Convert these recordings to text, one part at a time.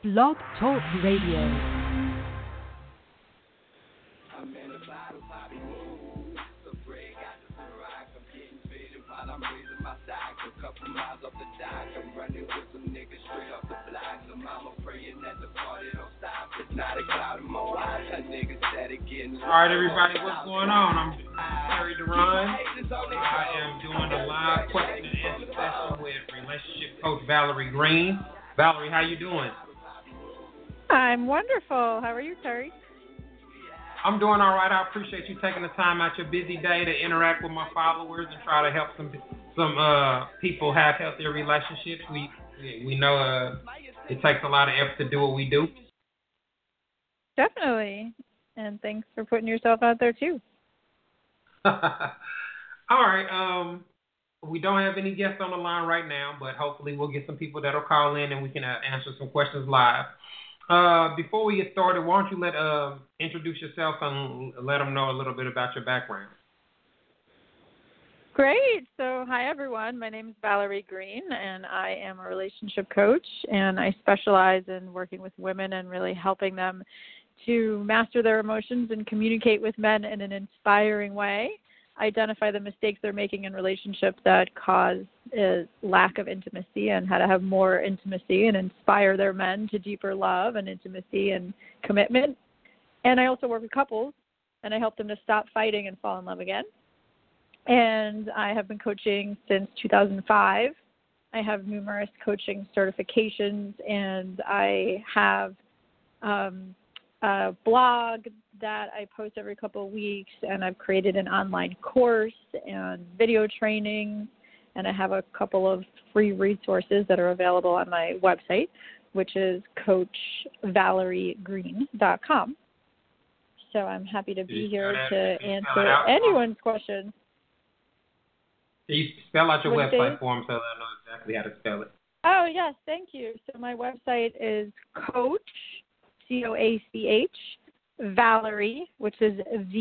Blog Talk Radio. All right, everybody, what's going on? I'm Terry Duran. I am doing a live question and answer session with relationship coach Valerie Green. Valerie, how you doing? I'm wonderful. How are you, Terry? I'm doing all right. I appreciate you taking the time out your busy day to interact with my followers and try to help some people have healthier relationships. We know it takes a lot of effort to do what we do. Definitely. And thanks for putting yourself out there, too. All right. We don't have any guests on the line right now, but hopefully we'll get some people that'll call in and we can answer some questions live. Before we get started, why don't you introduce yourself and let them know a little bit about your background. Great. So, hi, everyone. My name is Valerie Green, and I am a relationship coach, and I specialize in working with women and really helping them to master their emotions and communicate with men in an inspiring way, identify the mistakes they're making in relationships that cause a lack of intimacy, and how to have more intimacy and inspire their men to deeper love and intimacy and commitment. And I also work with couples, and I help them to stop fighting and fall in love again. And I have been coaching since 2005. I have numerous coaching certifications, and I have a blog that I post every couple of weeks, and I've created an online course and video training, and I have a couple of free resources that are available on my website, which is CoachValerieGreen.com. So I'm happy to be here to answer anyone's questions. Can you spell out your website for them so they'll know exactly how to spell it? Oh, yes, thank you. So my website is Coach, C-O-A-C-H, Valerie, which is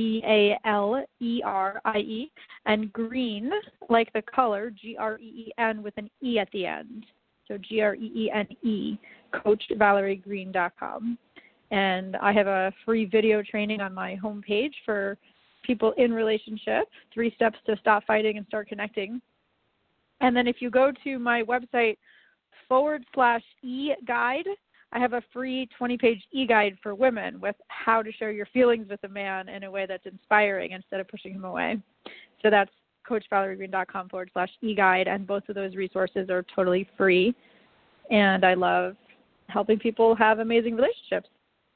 V-A-L-E-R-I-E, and Green, like the color, G-R-E-E-N with an E at the end. So G-R-E-E-N-E, CoachValerieGreen.com. And I have a free video training on my homepage for people in relationship, 3 steps to stop fighting and start connecting. And then if you go to my website /e-guide, I have a free 20-page e-guide for women with how to share your feelings with a man in a way that's inspiring instead of pushing him away. So that's CoachValerieGreen.com /e-guide, and both of those resources are totally free. And I love helping people have amazing relationships.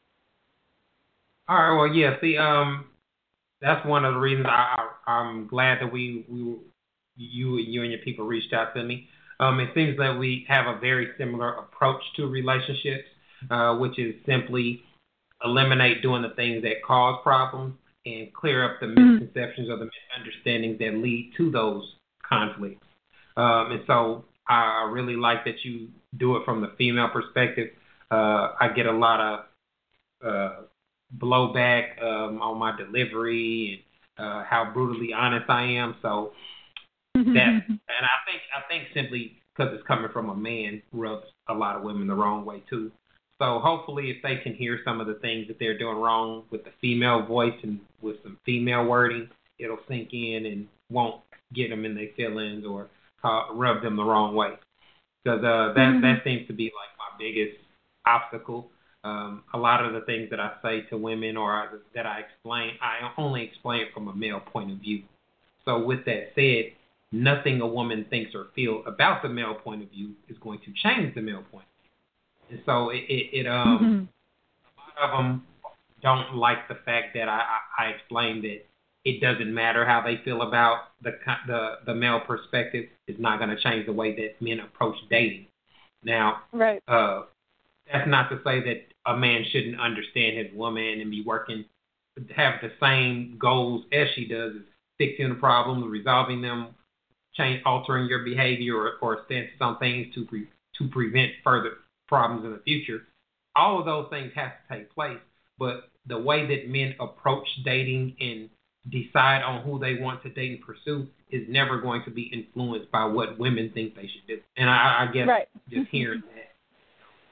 All right. Well, yeah. See, that's one of the reasons I'm glad that you and your people reached out to me. It seems that we have a very similar approach to relationships, which is simply eliminate doing the things that cause problems and clear up the misconceptions or the misunderstandings that lead to those conflicts. And so I really like that you do it from the female perspective. I get a lot of blowback on my delivery and how brutally honest I am. So that, and I think simply because it's coming from a man rubs a lot of women the wrong way too. So hopefully, if they can hear some of the things that they're doing wrong with the female voice and with some female wording, it'll sink in and won't get them in their feelings or rub them the wrong way. Because that seems to be like my biggest obstacle. A lot of the things that I say to women or that I explain, I only explain it from a male point of view. So with that said, nothing a woman thinks or feels about the male point of view is going to change the male point of view. And so a lot of them don't like the fact that I explain that it doesn't matter how they feel about the male perspective. It's not going to change the way that men approach dating. Now, right. That's not to say that a man shouldn't understand his woman and be working, have the same goals as she does, is fixing the problems, resolving them, altering your behavior or stances on things to prevent further problems in the future. All of those things have to take place, but the way that men approach dating and decide on who they want to date and pursue is never going to be influenced by what women think they should do. And I guess just hearing that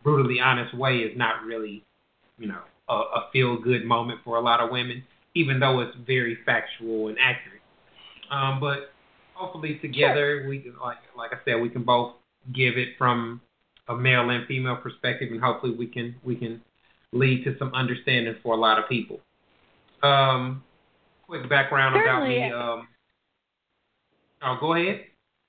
brutally honest way is not really, a feel-good moment for a lot of women, even though it's very factual and accurate. But hopefully together we can, like I said, we can both give it from a male and female perspective, and hopefully we can lead to some understanding for a lot of people. Quick background Certainly. about me. Go ahead.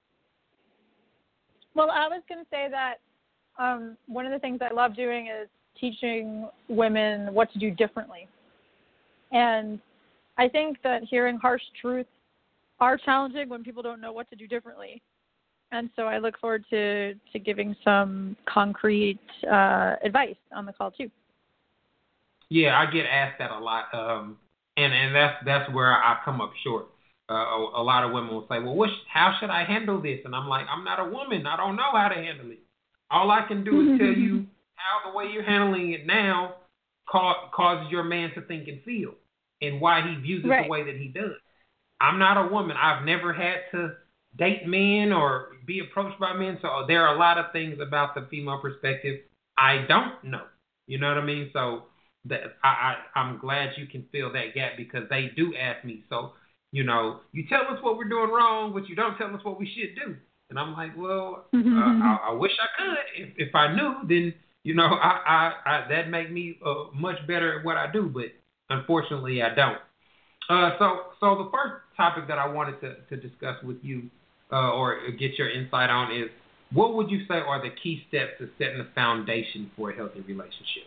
Well, I was going to say that one of the things I love doing is teaching women what to do differently. And I think that hearing harsh truths are challenging when people don't know what to do differently. And so I look forward to giving some concrete advice on the call too. Yeah, I get asked that a lot, and that's where I come up short. A lot of women will say, "Well, how should I handle this?" And I'm like, "I'm not a woman. I don't know how to handle it. All I can do is tell you how the way you're handling it now causes your man to think and feel, and why he views it the way that he does. I'm not a woman. I've never had to date men or be approached by men, so there are a lot of things about the female perspective I don't know. You know what I mean? So that I'm glad you can fill that gap, because they do ask me. So, you tell us what we're doing wrong, but you don't tell us what we should do. And I'm like, well, I wish I could. If I knew, then I that'd make me much better at what I do. But unfortunately, I don't. So the first topic that I wanted to discuss with you, or get your insight on, is what would you say are the key steps to setting the foundation for a healthy relationship?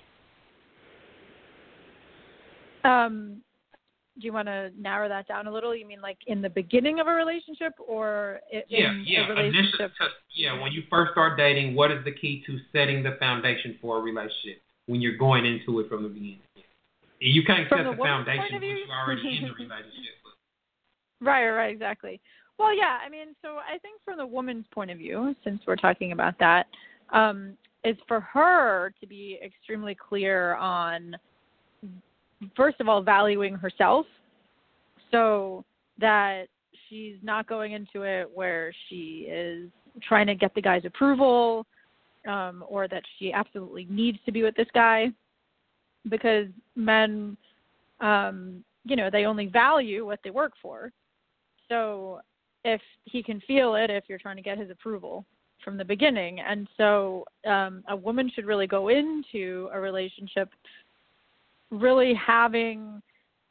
Do you want to narrow that down a little? You mean like in the beginning of a relationship, or in a relationship? When you first start dating, what is the key to setting the foundation for a relationship when you're going into it from the beginning? You can't set the foundation when you're already in the relationship. Right, exactly. Well, yeah, I mean, so I think from the woman's point of view, since we're talking about that, is for her to be extremely clear on, first of all, valuing herself, so that she's not going into it where she is trying to get the guy's approval, or that she absolutely needs to be with this guy, because men, they only value what they work for. So if he can feel it, if you're trying to get his approval from the beginning. And so a woman should really go into a relationship really having,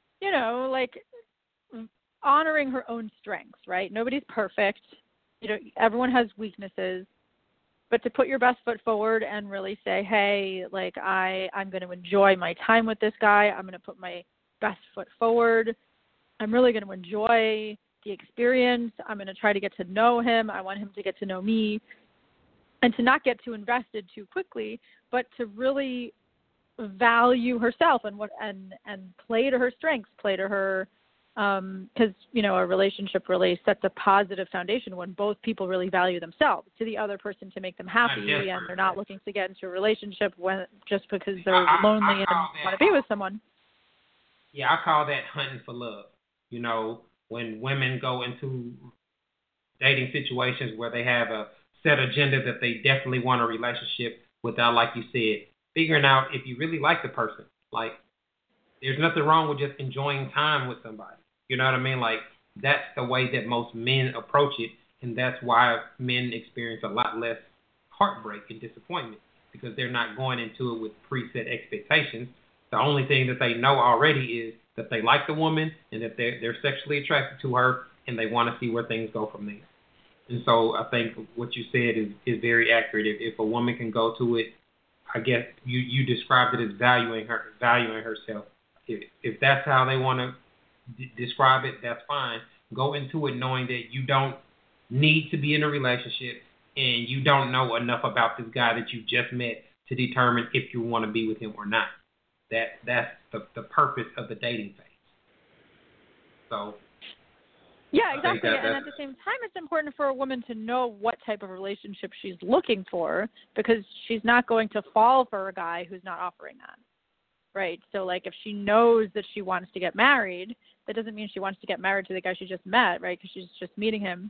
honoring her own strengths, right? Nobody's perfect. Everyone has weaknesses. But to put your best foot forward and really say, hey, I'm going to enjoy my time with this guy. I'm going to put my best foot forward. I'm really going to enjoy the experience. I'm going to try to get to know him. I want him to get to know me. And to not get too invested too quickly, but to really value herself and play to her strengths, play to her, because a relationship really sets a positive foundation when both people really value themselves to the other person to make them happy, and they're not looking to get into a relationship just because they're lonely and want to be with someone. Yeah, I call that hunting for love. When women go into dating situations where they have a set agenda that they definitely want a relationship without, like you said, figuring out if you really like the person. Like, there's nothing wrong with just enjoying time with somebody. You know what I mean? Like, that's the way that most men approach it, and that's why men experience a lot less heartbreak and disappointment, because they're not going into it with preset expectations. The only thing that they know already is that they like the woman and that they're sexually attracted to her, and they want to see where things go from there. And so I think what you said is very accurate. If a woman can go to it, I guess you described it as valuing herself. If that's how they want to describe it, that's fine. Go into it knowing that you don't need to be in a relationship, and you don't know enough about this guy that you just met to determine if you want to be with him or not. That's the purpose of the dating phase. So. Yeah, exactly. And at the same time, it's important for a woman to know what type of relationship she's looking for, because she's not going to fall for a guy who's not offering that, right? So, if she knows that she wants to get married, that doesn't mean she wants to get married to the guy she just met, right? Because she's just meeting him.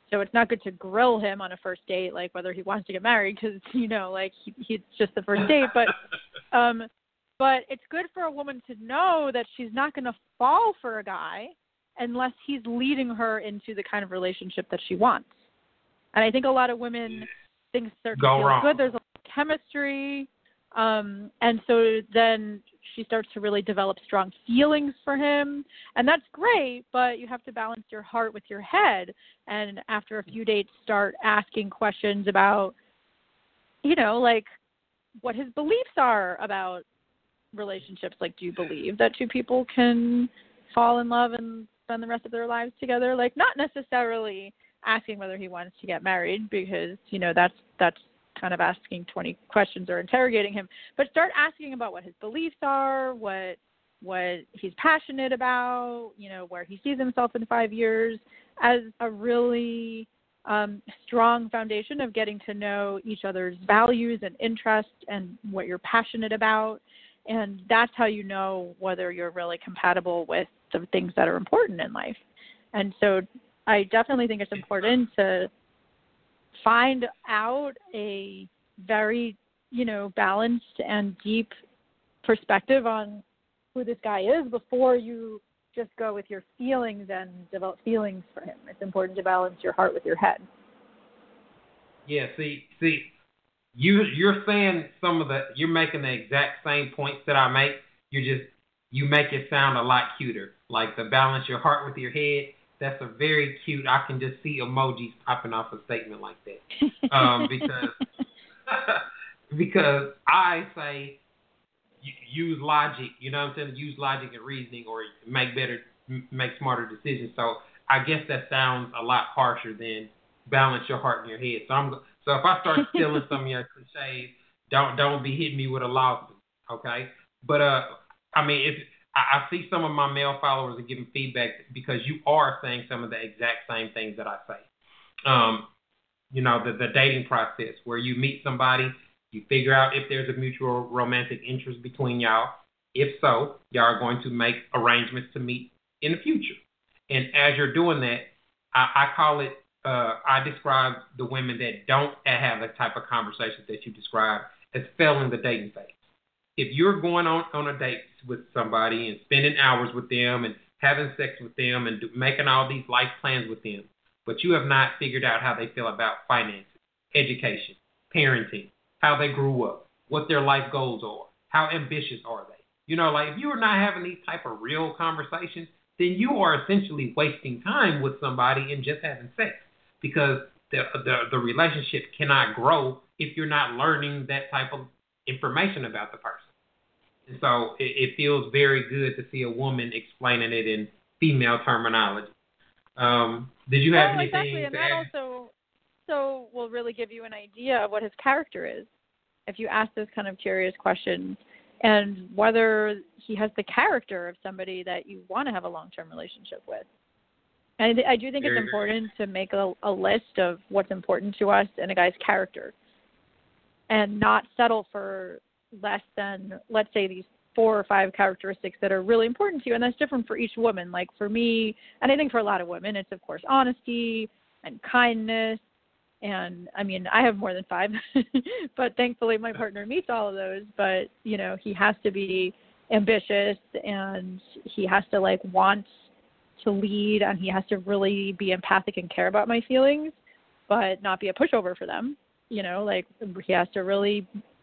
So it's not good to grill him on a first date, like whether he wants to get married, because like he's just the first date. But it's good for a woman to know that she's not going to fall for a guy unless he's leading her into the kind of relationship that she wants. And I think a lot of women things start to feel wrong. good. There's a lot of chemistry, and so then she starts to really develop strong feelings for him, and that's great, but you have to balance your heart with your head. And after a few dates, start asking questions about, like what his beliefs are about relationships. Like, do you believe that two people can fall in love and spend the rest of their lives together? Like, not necessarily asking whether he wants to get married, because, that's kind of asking 20 questions or interrogating him, but start asking about what his beliefs are, what he's passionate about, where he sees himself in 5 years, as a really strong foundation of getting to know each other's values and interests and what you're passionate about. And that's how you know whether you're really compatible with the things that are important in life. And so I definitely think it's important to find out a very, balanced and deep perspective on who this guy is before you just go with your feelings and develop feelings for him. It's important to balance your heart with your head. Yeah, see, you're saying you're making the exact same points that I make. You make it sound a lot cuter. Like, to balance your heart with your head. That's a very cute. I can just see emojis popping off a statement like that. Because I say use logic. You know what I'm saying? Use logic and reasoning, or make smarter decisions. So I guess that sounds a lot harsher than balance your heart and your head. So if I start stealing some of your cliches, don't be hitting me with a lawsuit, okay? But I see some of my male followers are giving feedback because you are saying some of the exact same things that I say. The dating process where you meet somebody, you figure out if there's a mutual romantic interest between y'all. If so, y'all are going to make arrangements to meet in the future. And as you're doing that, I call it, I describe the women that don't have the type of conversations that you describe as failing the dating phase. If you're going on a date with somebody and spending hours with them and having sex with them and making all these life plans with them, but you have not figured out how they feel about finances, education, parenting, how they grew up, what their life goals are, how ambitious are they? If you are not having these type of real conversations, then you are essentially wasting time with somebody and just having sex, because the relationship cannot grow if you're not learning that type of information about the person. And so it feels very good to see a woman explaining it in female terminology. Did you have anything exactly. And to that add? also will really give you an idea of what his character is if you ask those kind of curious questions, and whether he has the character of somebody that you want to have a long-term relationship with. And I do think it's important to make a list of what's important to us in a guy's character, and not settle for less than, let's say, these 4 or 5 characteristics that are really important to you. And that's different for each woman. Like, for me, and I think for a lot of women, it's, of course, honesty and kindness. And, I have more than 5, but thankfully my partner meets all of those. But, he has to be ambitious, and he has to, want to lead, and he has to really be empathic and care about my feelings, but not be a pushover for them. He has to really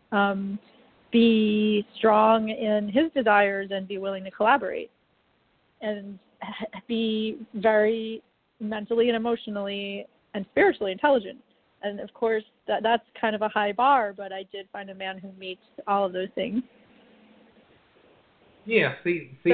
be strong in his desires and be willing to collaborate, and be very mentally and emotionally and spiritually intelligent. And of course, that's kind of a high bar, but I did find a man who meets all of those things. Yeah, so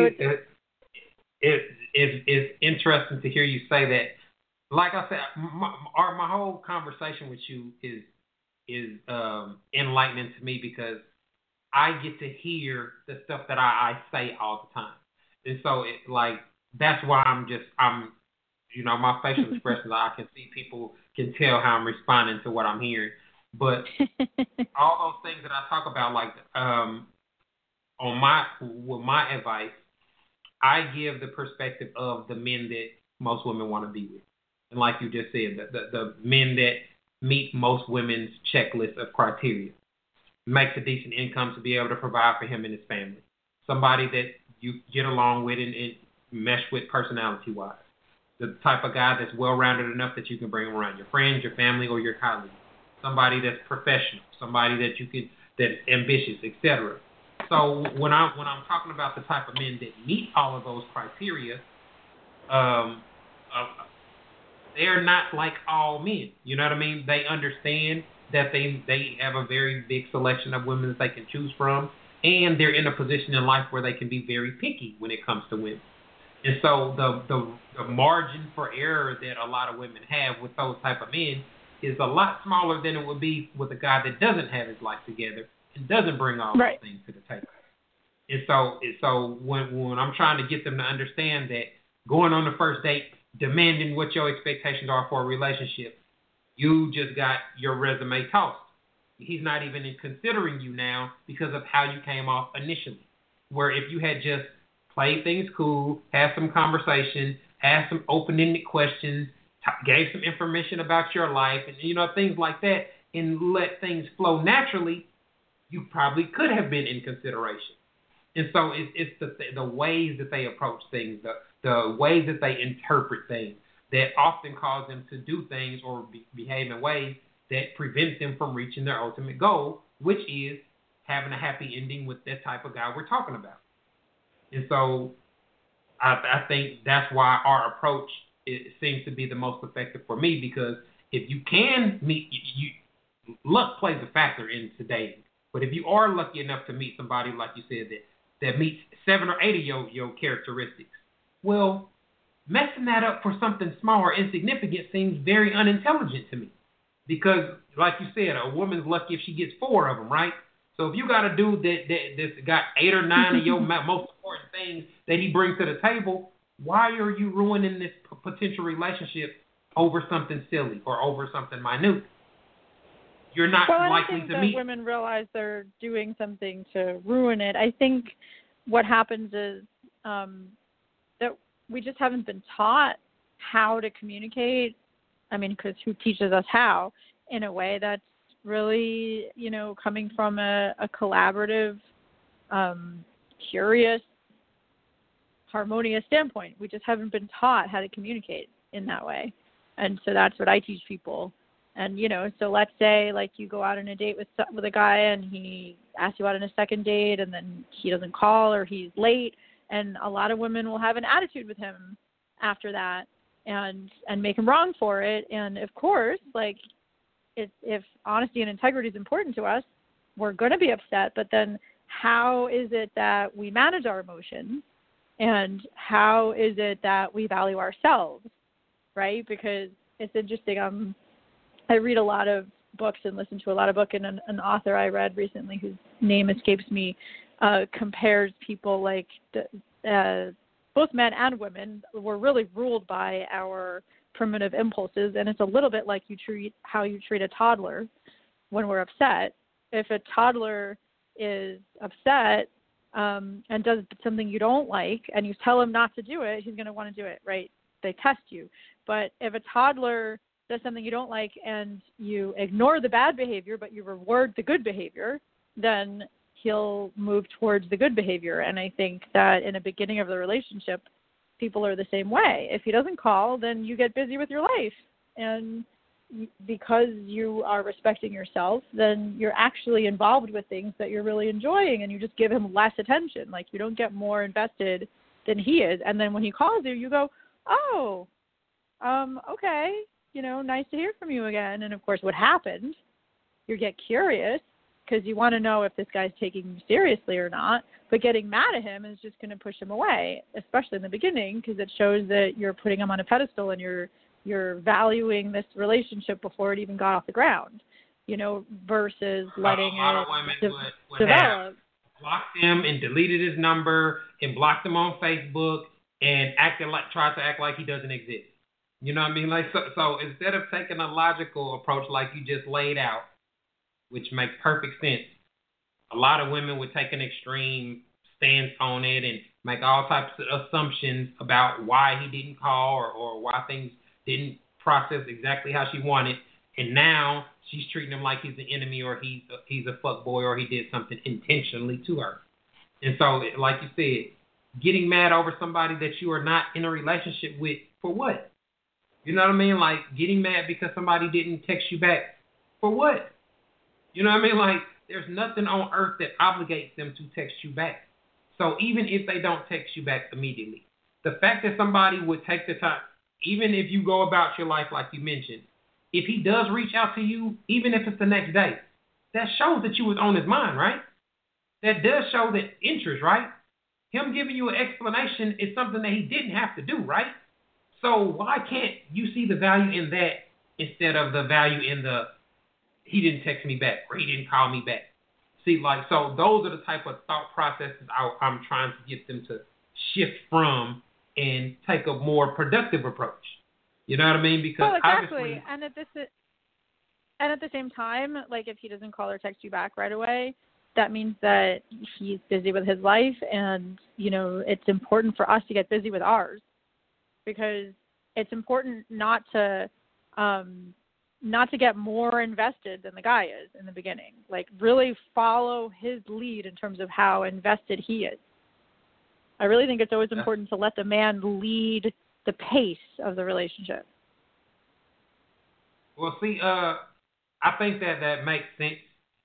it's interesting to hear you say that. Like I said, my whole conversation with you is enlightening to me, because I get to hear the stuff that I say all the time. And so that's why I'm my facial expressions, I can see people can tell how I'm responding to what I'm hearing. But all those things that I talk about, with my advice, I give the perspective of the men that most women want to be with. And like you just said, the men that meet most women's checklist of criteria. Makes a decent income to be able to provide for him and his family. Somebody that you get along with and mesh with personality-wise. The type of guy that's well-rounded enough that you can bring around your friends, your family, or your colleagues. Somebody that's professional. Somebody that's ambitious, etc. So when I'm talking about the type of men that meet all of those criteria, they're not like all men. You know what I mean? They understand that they have a very big selection of women that they can choose from, and they're in a position in life where they can be very picky when it comes to women. And so the margin for error that a lot of women have with those type of men is a lot smaller than it would be with a guy that doesn't have his life together and doesn't bring all those things to the table. And so when I'm trying to get them to understand that going on the first date, demanding what your expectations are for a relationship, you just got your resume tossed. He's not even considering you now because of how you came off initially. Where if you had just played things cool, had some conversation, asked some open-ended questions, gave some information about your life, and things like that, and let things flow naturally, you probably could have been in consideration. And so it's the ways that they approach things, the ways that they interpret things that often cause them to do things or behave in ways that prevent them from reaching their ultimate goal, which is having a happy ending with that type of guy we're talking about. And so I think that's why our approach seems to be the most effective for me, because if you can meet, luck plays a factor into dating. But if you are lucky enough to meet somebody, like you said, that meets 7 or 8 of your characteristics, well, messing that up for something small or insignificant seems very unintelligent to me. Because, like you said, a woman's lucky if she gets 4 of them, right? So if you got a dude that's got 8 or 9 of your most important things that he brings to the table, why are you ruining this potential relationship over something silly or over something minute? You're not likely to meet. I think that women realize they're doing something to ruin it. I think what happens is that we just haven't been taught how to communicate. I mean, because who teaches us how, in a way that's really, coming from a collaborative, curious, harmonious standpoint. We just haven't been taught how to communicate in that way. And so that's what I teach people. And, so let's say, like, you go out on a date with a guy and he asks you out on a second date and then he doesn't call or he's late. And a lot of women will have an attitude with him after that and make him wrong for it. And, of course, like, if honesty and integrity is important to us, we're going to be upset. But then how is it that we manage our emotions? And how is it that we value ourselves, right? Because it's interesting. I read a lot of books and listen to a lot of books, and an author I read recently whose name escapes me compares people like both men and women were really ruled by our primitive impulses, and it's a little bit like how you treat a toddler when we're upset. If a toddler is upset and does something you don't like and you tell him not to do it, he's going to want to do it, right? They test you. But if a toddler does something you don't like and you ignore the bad behavior but you reward the good behavior, then he'll move towards the good behavior. And I think that in the beginning of the relationship, people are the same way. If he doesn't call, then you get busy with your life. And because you are respecting yourself, then you're actually involved with things that you're really enjoying, and you just give him less attention. Like, you don't get more invested than he is. And then when he calls you, you go, oh, okay, nice to hear from you again. And, of course, what happened, you get curious because you want to know if this guy's taking you seriously or not. But getting mad at him is just going to push him away, especially in the beginning, because it shows that you're putting him on a pedestal and you're valuing this relationship before it even got off the ground, versus letting it would develop. Have blocked him and deleted his number and blocked him on Facebook and tried to act like he doesn't exist. You know what I mean? Like, so instead of taking a logical approach like you just laid out, which makes perfect sense, a lot of women would take an extreme stance on it and make all types of assumptions about why he didn't call or why things didn't processed exactly how she wanted, and now she's treating him like he's an enemy or he's a fuck boy or he did something intentionally to her. And so, like you said, getting mad over somebody that you are not in a relationship with for what? You know what I mean? Like getting mad because somebody didn't text you back for what? You know what I mean? Like there's nothing on earth that obligates them to text you back. So even if they don't text you back immediately, the fact that somebody would take the time, even if you go about your life like you mentioned, if he does reach out to you, even if it's the next day, that shows that you was on his mind, right? That does show that interest, right? Him giving you an explanation is something that he didn't have to do, right? So why can't you see the value in that instead of the value in the he didn't text me back or he didn't call me back? See, like, so those are the type of thought processes I'm trying to get them to shift from and take a more productive approach. You know what I mean? Because well, exactly. obviously, and at the same time, like if he doesn't call or text you back right away, that means that he's busy with his life, and it's important for us to get busy with ours, because it's important not to get more invested than the guy is in the beginning. Like really follow his lead in terms of how invested he is. I really think it's always important to let the man lead the pace of the relationship. Well, see, I think that makes sense,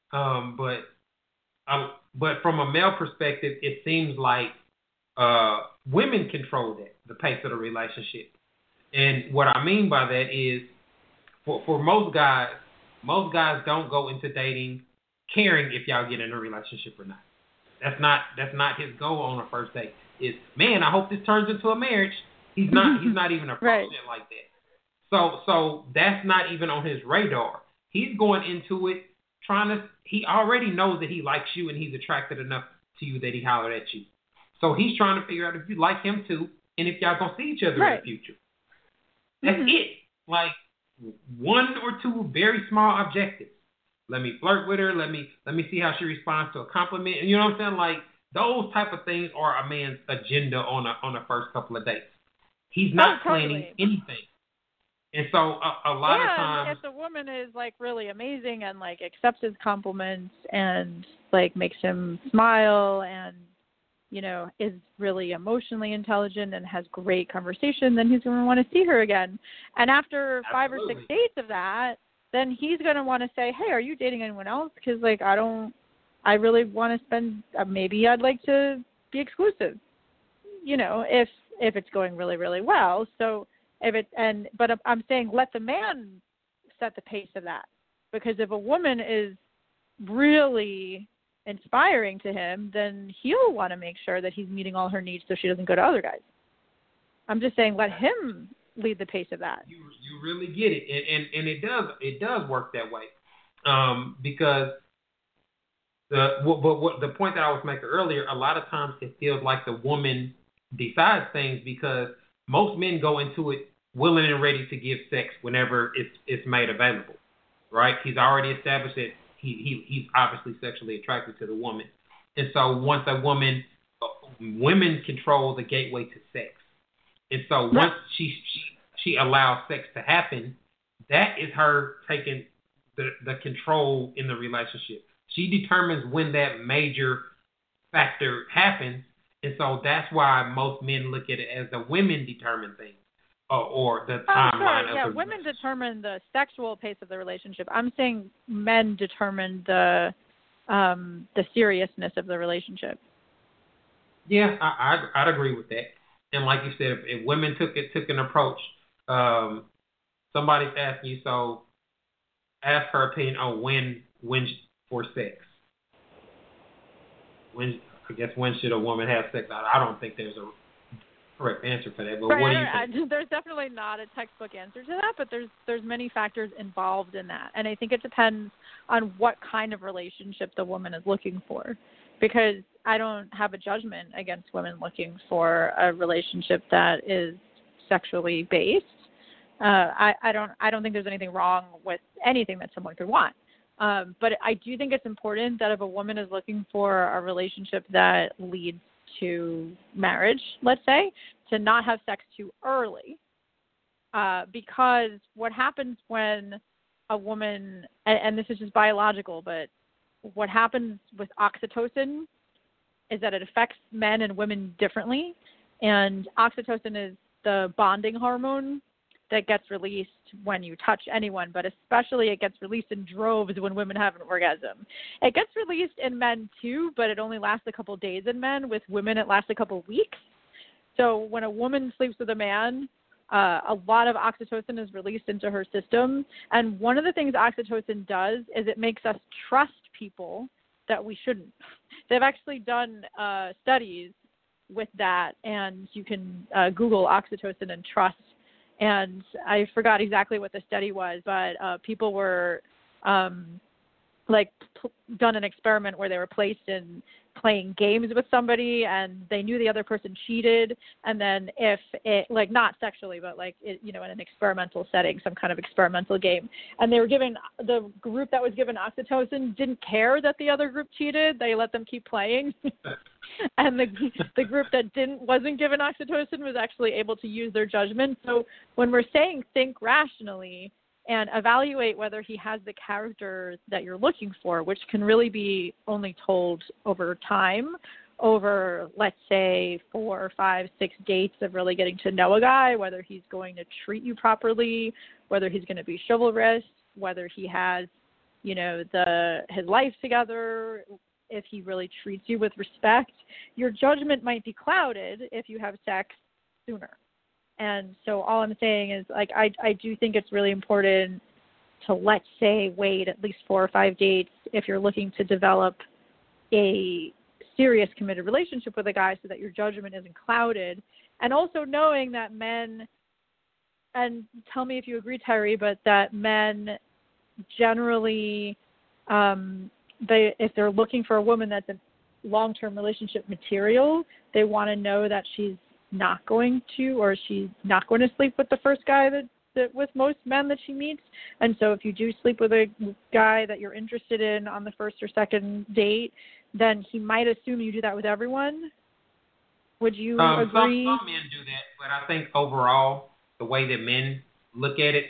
but from a male perspective, it seems like women control the pace of the relationship. And what I mean by that is, for most guys don't go into dating caring if y'all get in a relationship or not. That's not his goal on a first date. Is, man, I hope this turns into a marriage. He's not even approaching it like that. So that's not even on his radar. He's going into it he already knows that he likes you and he's attracted enough to you that he hollered at you. So he's trying to figure out if you like him too and if y'all gonna see each other in the future. That's it. Like one or two very small objectives. Let me flirt with her. Let me see how she responds to a compliment. You know what I'm saying? Like those type of things are a man's agenda on a first couple of dates. He's not planning anything. And so a lot of times, if the woman is like really amazing and like accepts his compliments and like makes him smile and is really emotionally intelligent and has great conversation, then he's going to want to see her again. And after 5 or 6 dates of that, then he's going to want to say, hey, are you dating anyone else? Because like I really want to spend. Maybe I'd like to be exclusive. If it's going really really well. So. But I'm saying let the man set the pace of that, because if a woman is really inspiring to him, then he'll want to make sure that he's meeting all her needs so she doesn't go to other guys. I'm just saying let him lead the pace of that. You really get it, and it does work that way, because the point that I was making earlier, a lot of times it feels like the woman decides things because most men go into it willing and ready to give sex whenever it's made available, right? He's already established that he's obviously sexually attracted to the woman, and so once women control the gateway to sex, and so once she allows sex to happen, that is her taking the control in the relationship. She determines when that major factor happens. And so that's why most men look at it as the women determine things, or the timeline of the women determine the sexual pace of the relationship. I'm saying men determine the seriousness of the relationship. Yeah, I'd agree with that. And like you said, if women took an approach, somebody's asking you, so ask her opinion on when for sex. When should a woman have sex? I don't think there's a correct answer for that. But what do you think? There's definitely not a textbook answer to that, but there's many factors involved in that, and I think it depends on what kind of relationship the woman is looking for. Because I don't have a judgment against women looking for a relationship that is sexually based. I don't think there's anything wrong with anything that someone could want. But I do think it's important that if a woman is looking for a relationship that leads to marriage, let's say, to not have sex too early. because what happens when a woman, and this is just biological, but what happens with oxytocin is that it affects men and women differently. And oxytocin is the bonding hormone that gets released when you touch anyone, but especially it gets released in droves when women have an orgasm. It gets released in men too, but it only lasts a couple of days in men. With women, it lasts a couple of weeks. So when a woman sleeps with a man, a lot of oxytocin is released into her system. And one of the things oxytocin does is it makes us trust people that we shouldn't. They've actually done studies with that, and you can Google oxytocin and trust. And I forgot exactly what the study was, but people were done an experiment where they were placed in playing games with somebody, and they knew the other person cheated, and then if it, like, not sexually, but like it, in an experimental setting, some kind of experimental game, and they were given, the group that was given oxytocin didn't care that the other group cheated. They let them keep playing. And the group that wasn't given oxytocin was actually able to use their judgment. So when we're saying think rationally and evaluate whether he has the character that you're looking for, which can really be only told over time, over, let's say, 4, 5, 6 dates of really getting to know a guy, whether he's going to treat you properly, whether he's going to be chivalrous, whether he has, his life together, if he really treats you with respect. Your judgment might be clouded if you have sex sooner. And so all I'm saying is, like, I do think it's really important to, let's say, wait at least 4 or 5 dates if you're looking to develop a serious committed relationship with a guy, so that your judgment isn't clouded. And also knowing that men, and tell me if you agree, Terry, but that men generally, if they're looking for a woman that's a long-term relationship material, they want to know that she's not going to, or she's not going to sleep with the first guy that with most men that she meets. And so if you do sleep with a guy that you're interested in on the first or second date, then he might assume you do that with everyone. Would you agree? Some men do that, but I think overall, the way that men look at it,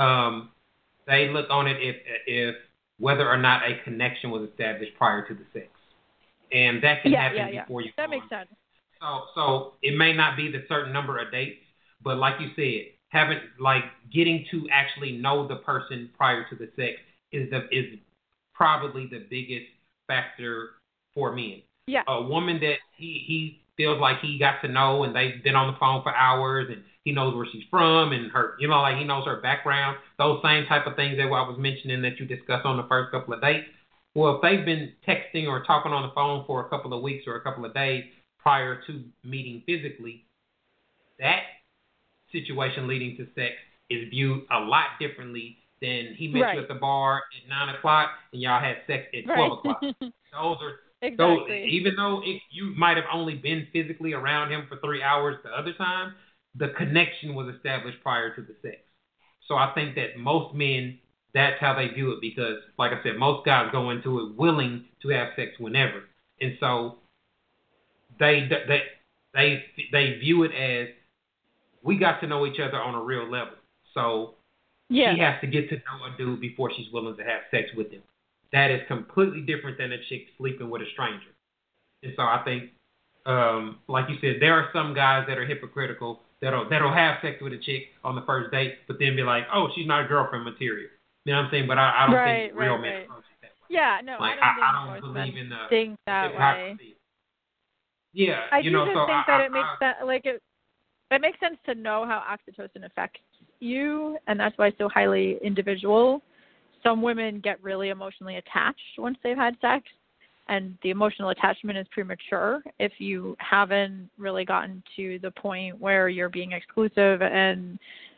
they look on it if whether or not a connection was established prior to the sex. And that can happen before you. That makes sense. So it may not be the certain number of dates, but like you said, getting to actually know the person prior to the sex is probably the biggest factor for men. Yeah. A woman that he feels like he got to know, and they've been on the phone for hours, and he knows where she's from, and her, he knows her background, those same type of things that I was mentioning that you discussed on the first couple of dates. Well, if they've been texting or talking on the phone for a couple of weeks or a couple of days prior to meeting physically, that situation leading to sex is viewed a lot differently than he met you at the bar at 9 o'clock and y'all had sex at 12 o'clock. Those are exactly. Even though you might have only been physically around him for 3 hours the other time, the connection was established prior to the sex. So I think that most men, that's how they view it, because, like I said, most guys go into it willing to have sex whenever, and so they view it as, we got to know each other on a real level. So she has to get to know a dude before she's willing to have sex with him. That is completely different than a chick sleeping with a stranger. And so I think, like you said, there are some guys that are hypocritical that'll have sex with a chick on the first date, but then be like, oh, she's not girlfriend material. You know what I'm saying? But I don't think real men approach it that way. Yeah, no, like, I don't believe in the think that hypocrisy. way. Yeah, I do just think that it makes sense. Like it makes sense to know how oxytocin affects you, and that's why it's so highly individual. Some women get really emotionally attached once they've had sex, and the emotional attachment is premature if you haven't really gotten to the point where you're being exclusive and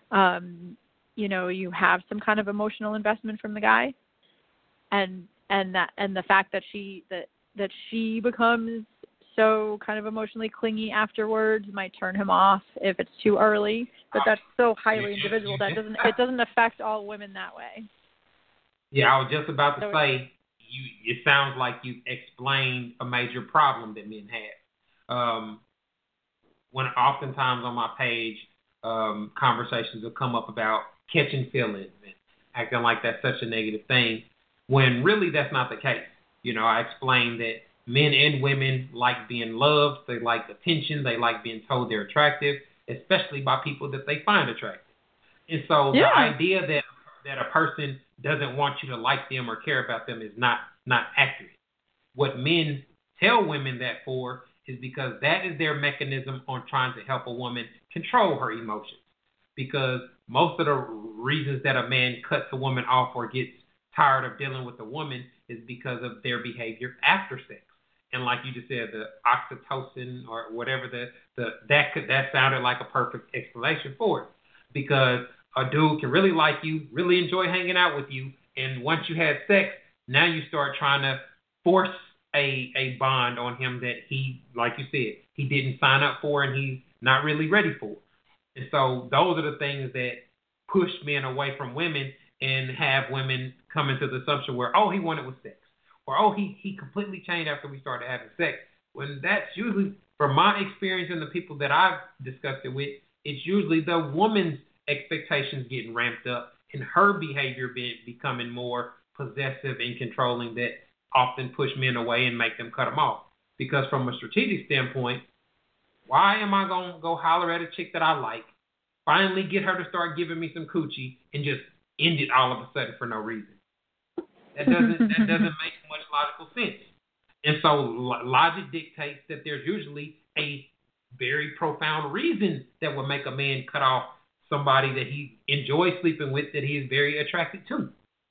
you have some kind of emotional investment from the guy, and the fact that she becomes so kind of emotionally clingy afterwards might turn him off if it's too early. But that's so highly individual that it doesn't affect all women that way. Yeah, I was just about to say, it sounds like you explained a major problem that men have. When oftentimes on my page, conversations will come up about catching feelings and acting like that's such a negative thing, when really that's not the case. I explained that men and women like being loved, they like attention, they like being told they're attractive, especially by people that they find attractive. And so the idea that a person doesn't want you to like them or care about them is not accurate. What men tell women that for is because that is their mechanism on trying to help a woman control her emotions. Because most of the reasons that a man cuts a woman off or gets tired of dealing with a woman is because of their behavior after sex. And like you just said, the oxytocin or whatever, that sounded like a perfect explanation for it. Because a dude can really like you, really enjoy hanging out with you, and once you had sex, now you start trying to force a bond on him that he, like you said, he didn't sign up for and he's not really ready for. And so those are the things that push men away from women and have women come into the assumption where, oh, he wanted with sex. Or, oh, he completely changed after we started having sex. When that's usually, from my experience and the people that I've discussed it with, it's usually the woman's expectations getting ramped up and her behavior becoming more possessive and controlling that often push men away and make them cut them off. Because from a strategic standpoint, why am I going to go holler at a chick that I like, finally get her to start giving me some coochie, and just end it all of a sudden for no reason? That doesn't make much logical sense. And so logic dictates that there's usually a very profound reason that would make a man cut off somebody that he enjoys sleeping with, that he is very attracted to.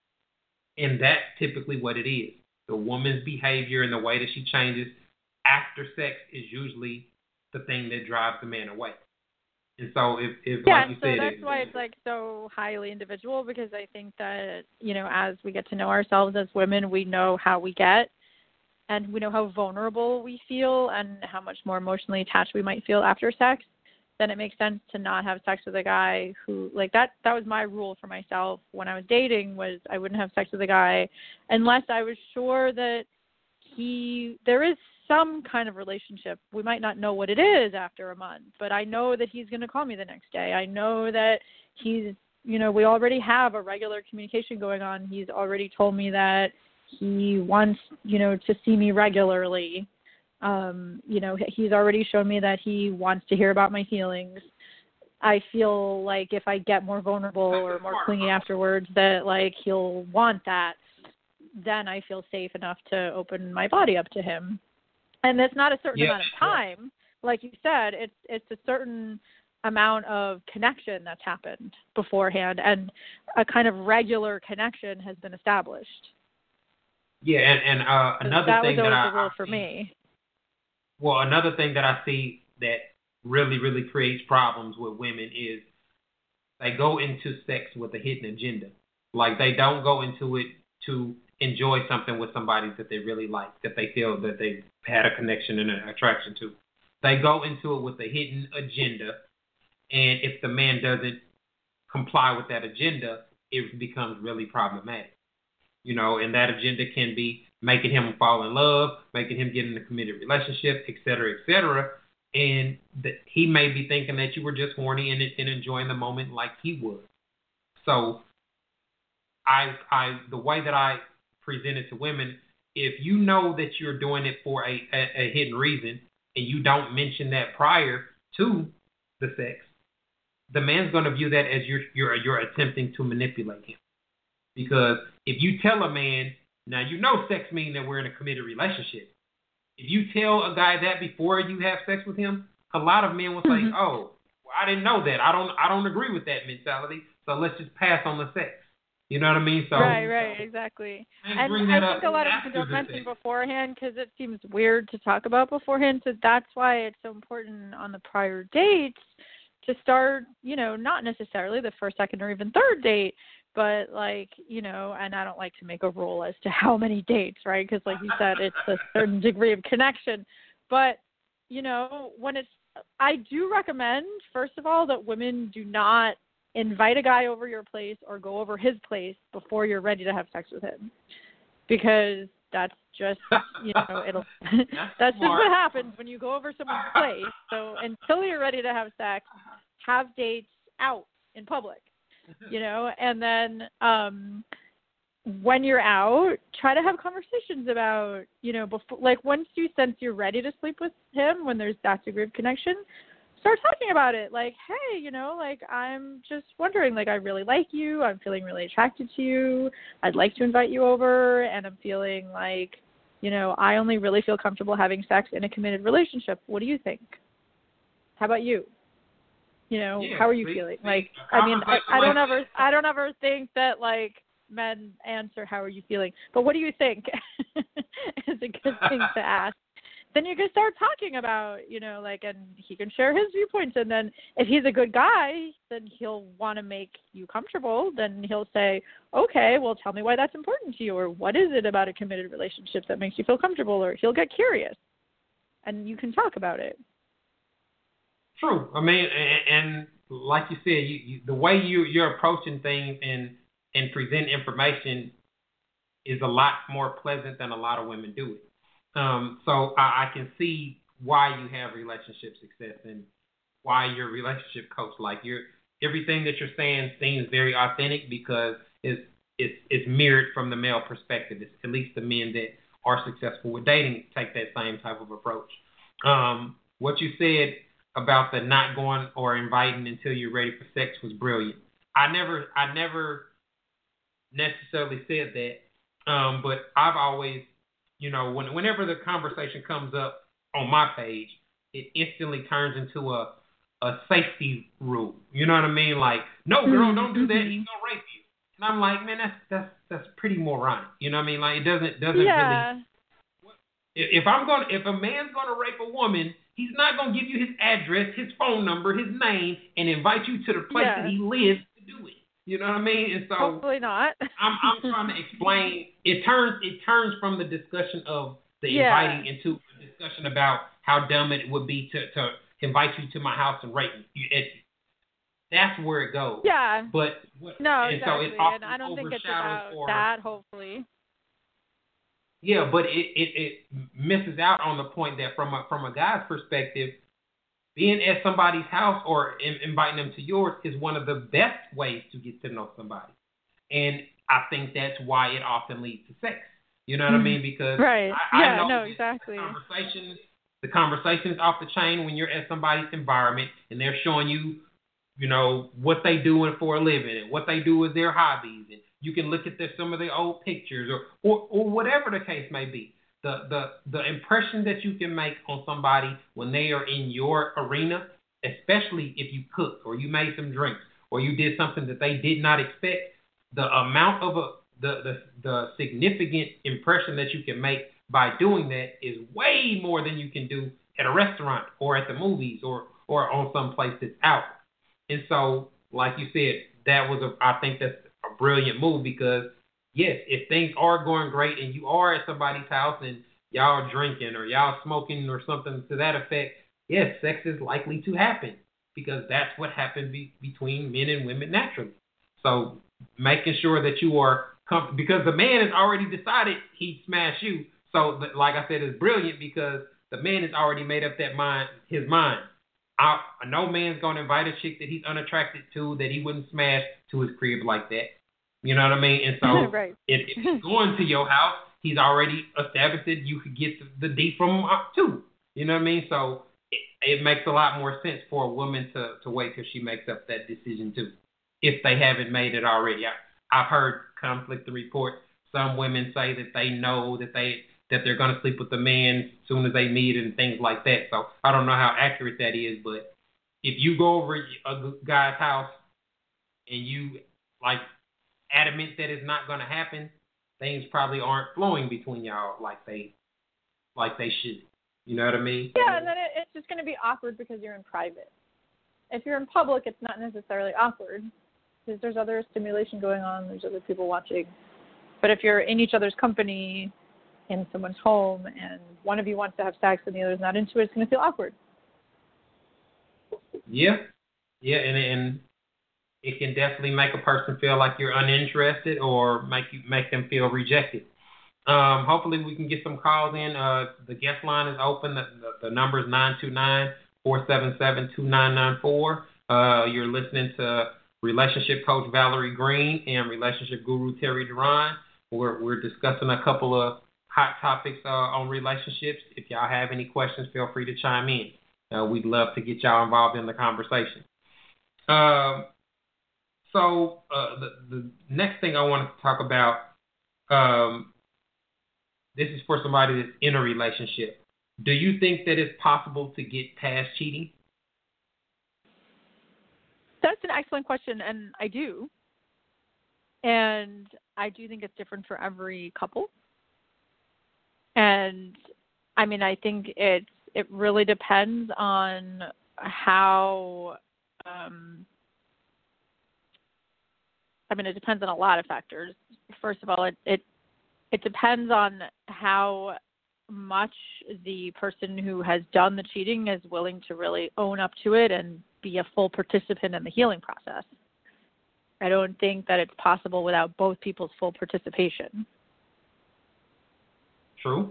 And that's typically what it is. The woman's behavior and the way that she changes after sex is usually the thing that drives the man away. And so if like you said, that's why it's like so highly individual, because I think that, as we get to know ourselves as women, we know how we get and we know how vulnerable we feel and how much more emotionally attached we might feel after sex. Then it makes sense to not have sex with a guy who, like, that was my rule for myself when I was dating, was I wouldn't have sex with a guy unless I was sure that there is some kind of relationship. We might not know what it is after a month, but I know that he's going to call me the next day. I know that he's, we already have a regular communication going on. He's already told me that he wants, to see me regularly. He's already shown me that he wants to hear about my feelings. I feel like if I get more vulnerable or more clingy afterwards, that like he'll want that. Then I feel safe enough to open my body up to him. And it's not a certain amount of time. Like you said, it's a certain amount of connection that's happened beforehand, and a kind of regular connection has been established. Yeah, and another thing that was the rule for me. Well, another thing that I see that really, really creates problems with women is they go into sex with a hidden agenda. Like, they don't go into it to enjoy something with somebody that they really like, that they feel that they've had a connection and an attraction to. They go into it with a hidden agenda, and if the man doesn't comply with that agenda, it becomes really problematic. And that agenda can be making him fall in love, making him get in a committed relationship, et cetera, and that he may be thinking that you were just horny and enjoying the moment like he was. So the way that I present it to women, if you know that you're doing it for a hidden reason and you don't mention that prior to the sex, the man's going to view that as you're attempting to manipulate him. Because if you tell a man, now sex means that we're in a committed relationship. If you tell a guy that before you have sex with him, a lot of men will say, "Oh, well, I didn't know that. I don't agree with that mentality. So let's just pass on the sex." You know what I mean? So right, exactly. And I think a lot of people don't mention beforehand because it seems weird to talk about beforehand. So that's why it's so important on the prior dates to start, not necessarily the first, second, or even third date, but and I don't like to make a rule as to how many dates, right? Because like you said, it's a certain degree of connection. But, I do recommend, first of all, that women do not invite a guy over your place or go over his place before you're ready to have sex with him. Because that's just, that's just what happens when you go over someone's place. So until you're ready to have sex, have dates out in public, you know, and then when you're out, try to have conversations about, you know, before, like once you sense you're ready to sleep with him, when there's that degree of connection, start talking about it. Like, hey, you know, like I'm just wondering, like I really like you. I'm feeling really attracted to you. I'd like to invite you over, and I'm feeling like, you know, I only really feel comfortable having sex in a committed relationship. What do you think? How about you? You know, how are you feeling? Like, I mean, I don't ever think that like men answer how are you feeling, but what do you think is a good thing to ask. Then you can start talking about, you know, like, and he can share his viewpoints, and then if he's a good guy, then he'll want to make you comfortable. Then he'll say, okay, well, tell me why that's important to you, or what is it about a committed relationship that makes you feel comfortable, or he'll get curious and you can talk about it. True. I mean, and like you said, you the way you're approaching things and present information is a lot more pleasant than a lot of women do it. So I can see why you have relationship success and why you're a relationship coach. Like everything that you're saying seems very authentic because it's mirrored from the male perspective. It's at least the men that are successful with dating take that same type of approach. What you said about the not going or inviting until you're ready for sex was brilliant. I never necessarily said that, but I've always, you know, whenever the conversation comes up on my page, it instantly turns into a safety rule. You know what I mean? Like, no, girl, don't do that. He's gonna rape you. And I'm like, man, that's pretty moronic. You know what I mean? Like, it doesn't really. If a man's gonna rape a woman, he's not gonna give you his address, his phone number, his name, and invite you to the place that he lives to do it. You know what I mean? And so hopefully not. I'm trying to explain. It turns from the discussion of the inviting into a discussion about how dumb it would be to invite you to my house and rape me. That's where it goes. Yeah. But no, and exactly. So it and I don't think it's about for, that. Hopefully. Yeah, but it misses out on the point that from a guy's perspective, being at somebody's house or inviting them to yours is one of the best ways to get to know somebody. And I think that's why it often leads to sex. You know what I mean? Because I know exactly. The conversation is off the chain when you're at somebody's environment and they're showing you, you know, what they do for a living and what they do with their hobbies. And you can look at some of their old pictures or whatever the case may be. The impression that you can make on somebody when they are in your arena, especially if you cooked or you made some drinks or you did something that they did not expect, the amount of the significant impression that you can make by doing that is way more than you can do at a restaurant or at the movies or on some place that's out. And so, like you said, I think that's a brilliant move because yes, if things are going great and you are at somebody's house and y'all are drinking or y'all smoking or something to that effect, yes, sex is likely to happen because that's what happens between men and women naturally. So making sure that you are because the man has already decided he'd smash you. So like I said, it's brilliant because the man has already made up his mind. No man's going to invite a chick that he's unattracted to, that he wouldn't smash to his crib like that. You know what I mean? And so if he's going to your house, he's already established that you could get the D from him too. You know what I mean? So it makes a lot more sense for a woman to wait till she makes up that decision too, if they haven't made it already. I've heard conflicting reports. Some women say that they know that they're going to sleep with the man as soon as they meet and things like that. So I don't know how accurate that is, but if you go over a guy's house and you like adamant that it's not going to happen, things probably aren't flowing between y'all like they should. You know what I mean? Yeah, and then it's just going to be awkward because you're in private. If you're in public, it's not necessarily awkward because there's other stimulation going on. There's other people watching. But if you're in each other's company in someone's home and one of you wants to have sex and the other's not into it, it's going to feel awkward. Yeah, and it can definitely make a person feel like you're uninterested or make them feel rejected. Hopefully we can get some calls in. The guest line is open. The number is 929-477-2994. You're listening to Relationship Coach Valerie Green and Relationship Guru Terry Duran. We're discussing a couple of hot topics on relationships. If y'all have any questions, feel free to chime in. We'd love to get y'all involved in the conversation. So the next thing I wanted to talk about, this is for somebody that's in a relationship. Do you think that it's possible to get past cheating? That's an excellent question, and I do. And I do think it's different for every couple. And I mean, I think it really depends on how. It depends on a lot of factors. First of all, it depends on how much the person who has done the cheating is willing to really own up to it and be a full participant in the healing process. I don't think that it's possible without both people's full participation. True.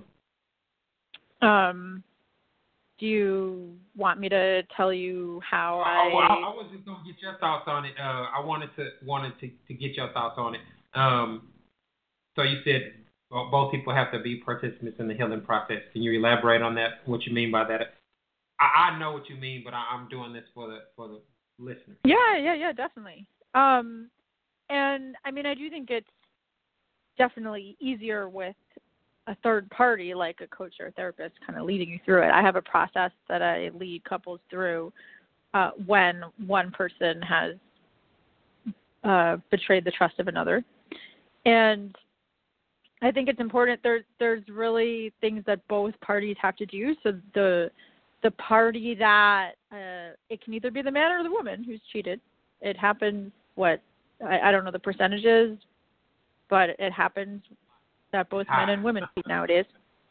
Do you want me to tell you how I was just gonna get your thoughts on it. I wanted to get your thoughts on it. So you said both people have to be participants in the healing process. Can you elaborate on that? What you mean by that? I know what you mean, but I'm doing this for the listeners. Yeah, definitely. And I mean, I do think it's definitely easier with a third party, like a coach or a therapist, kind of leading you through it. I have a process that I lead couples through when one person has betrayed the trust of another. And I think it's important. There's really things that both parties have to do. So the party that it can either be the man or the woman who's cheated. It happens. I don't know the percentages, but it happens that both men and women cheat nowadays.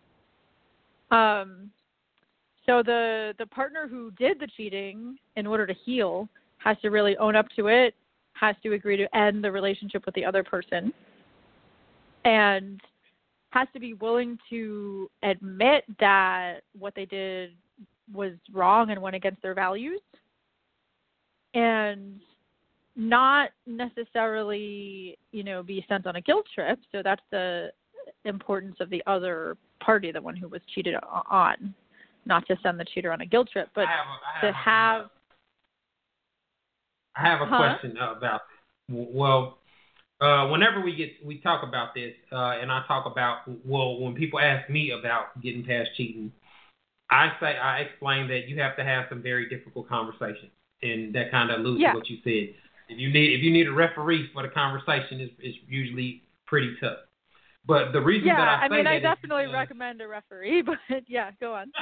So the partner who did the cheating, in order to heal, has to really own up to it, has to agree to end the relationship with the other person, and has to be willing to admit that what they did was wrong and went against their values, and not necessarily, be sent on a guilt trip. So that's the importance of the other party, the one who was cheated on, not to send the cheater on a guilt trip, but I have a question about this. Well, whenever we talk about this, and I talk about, when people ask me about getting past cheating, I explain that you have to have some very difficult conversations, and that kind of alludes to what you said. If you need a referee for the conversation, it's usually pretty tough. But the reason that I say that I definitely recommend a referee, but yeah, go on.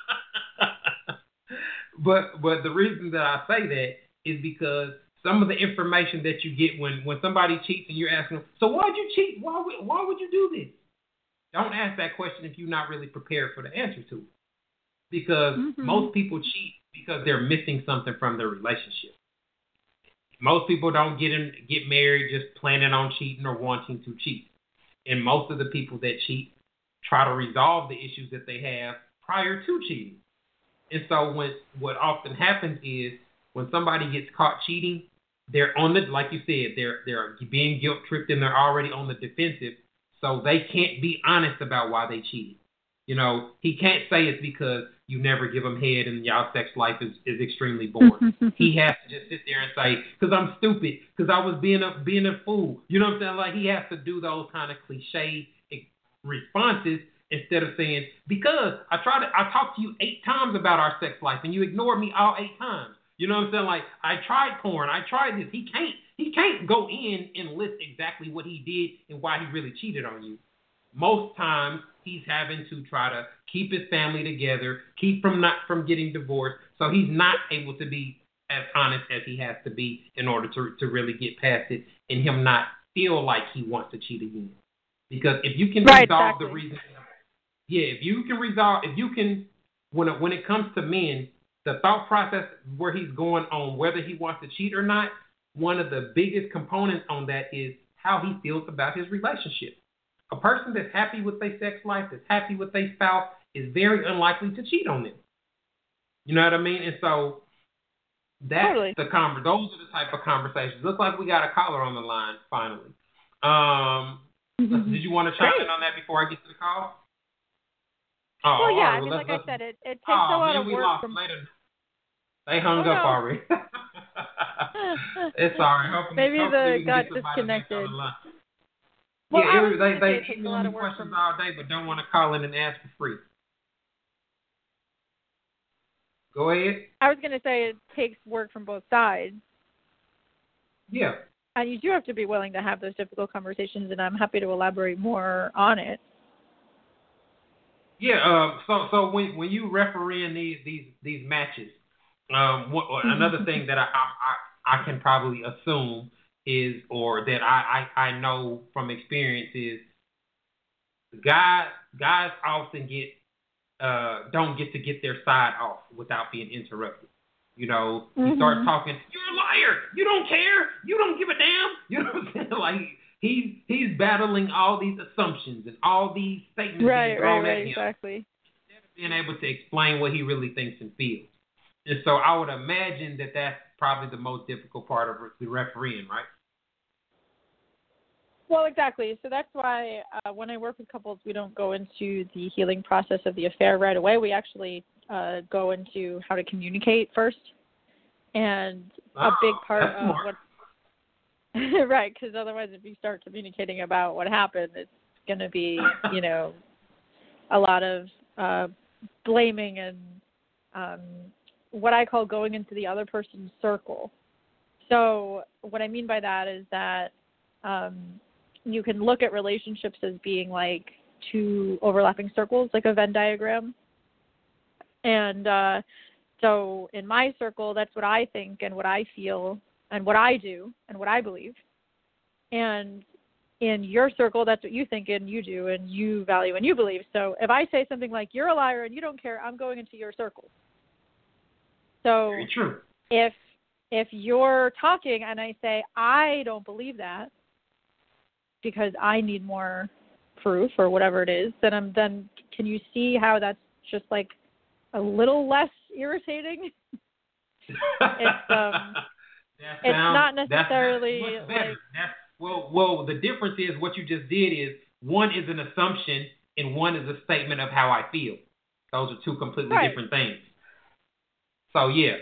But the reason that I say that is because some of the information that you get when somebody cheats and you're asking them, so why'd you cheat? Why would you do this? Don't ask that question if you're not really prepared for the answer to it. Because most people cheat because they're missing something from their relationship. Most people don't get married just planning on cheating or wanting to cheat. And most of the people that cheat try to resolve the issues that they have prior to cheating. And so what often happens is when somebody gets caught cheating, they're like you said, they're being guilt tripped and they're already on the defensive, so they can't be honest about why they cheated. He can't say it's because you never give him head and y'all sex life is extremely boring. He has to just sit there and say, because I'm stupid, because I was being a fool. You know what I'm saying? Like, he has to do those kind of cliche responses instead of saying, because I talked to you 8 times about our sex life and you ignored me all 8 times. You know what I'm saying? Like, I tried porn, I tried this. He can't go in and list exactly what he did and why he really cheated on you. Most times he's having to try to keep his family together, keep from getting divorced, so he's not able to be as honest as he has to be in order to really get past it and him not feel like he wants to cheat again. Because if you can resolve the reason, when it comes to men, the thought process where he's going on whether he wants to cheat or not, one of the biggest components on that is how he feels about his relationship. A person that's happy with their sex life, that's happy with their spouse, is very unlikely to cheat on them. You know what I mean? And so Totally. Those are the type of conversations. Looks like we got a caller on the line finally. Did you want to chime in on that before I get to the call? Oh, well, yeah. all right. I mean, like I said, it takes a oh lot man, of we work lost from. later. They hung up no. already. It's all right. Maybe hopefully the we can got get somebody next on disconnected. the line. Well, I was Yeah, going to say they it takes a email lot me of work questions from. all day, but don't want to call in and ask for free. Go ahead. I was going to say it takes work from both sides. Yeah. And you do have to be willing to have those difficult conversations, and I'm happy to elaborate more on it. Yeah. So when you refereeing these matches, another thing that I can probably assume is, or that I know from experience is, guys often don't get to get their side off without being interrupted. You know, he starts talking, "You're a liar. You don't care. You don't give a damn." You know what I'm saying? Like he's battling all these assumptions and all these statements being thrown at him. Exactly. Instead of being able to explain what he really thinks and feels. And so I would imagine that that's probably the most difficult part of the refereeing, right? Well, exactly. So that's why when I work with couples, we don't go into the healing process of the affair right away. We actually go into how to communicate first. And a big part of what right, because otherwise if you start communicating about what happened, it's going to be, a lot of blaming and what I call going into the other person's circle. So what I mean by that is that you can look at relationships as being like two overlapping circles, like a Venn diagram. And so in my circle, that's what I think and what I feel and what I do and what I believe. And in your circle, that's what you think and you do and you value and you believe. So if I say something like, "You're a liar and you don't care," I'm going into your circle. So very true. If you're talking and I say, "I don't believe that because I need more proof," or whatever it is, then can you see how that's just like a little less irritating? It's not necessarily that's much better. Well, the difference is what you just did is one is an assumption and one is a statement of how I feel. Those are two completely different things. So yeah,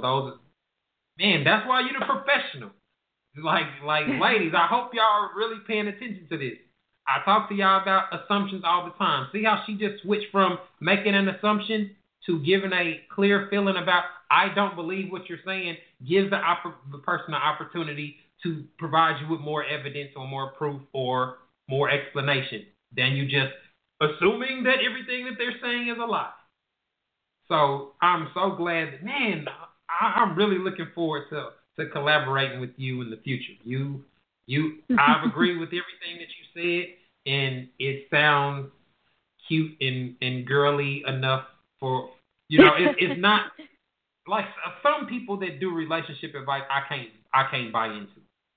man, that's why you're the professional. Like ladies, I hope y'all are really paying attention to this. I talk to y'all about assumptions all the time. See how she just switched from making an assumption to giving a clear feeling about, I don't believe what you're saying, gives the person the opportunity to provide you with more evidence or more proof or more explanation than you just assuming that everything that they're saying is a lie. So I'm so glad that, man, I'm really looking forward to collaborating with you in the future. I've agreed with everything that you said, and it sounds cute and girly enough for, it's not like some people that do relationship advice I can't buy into.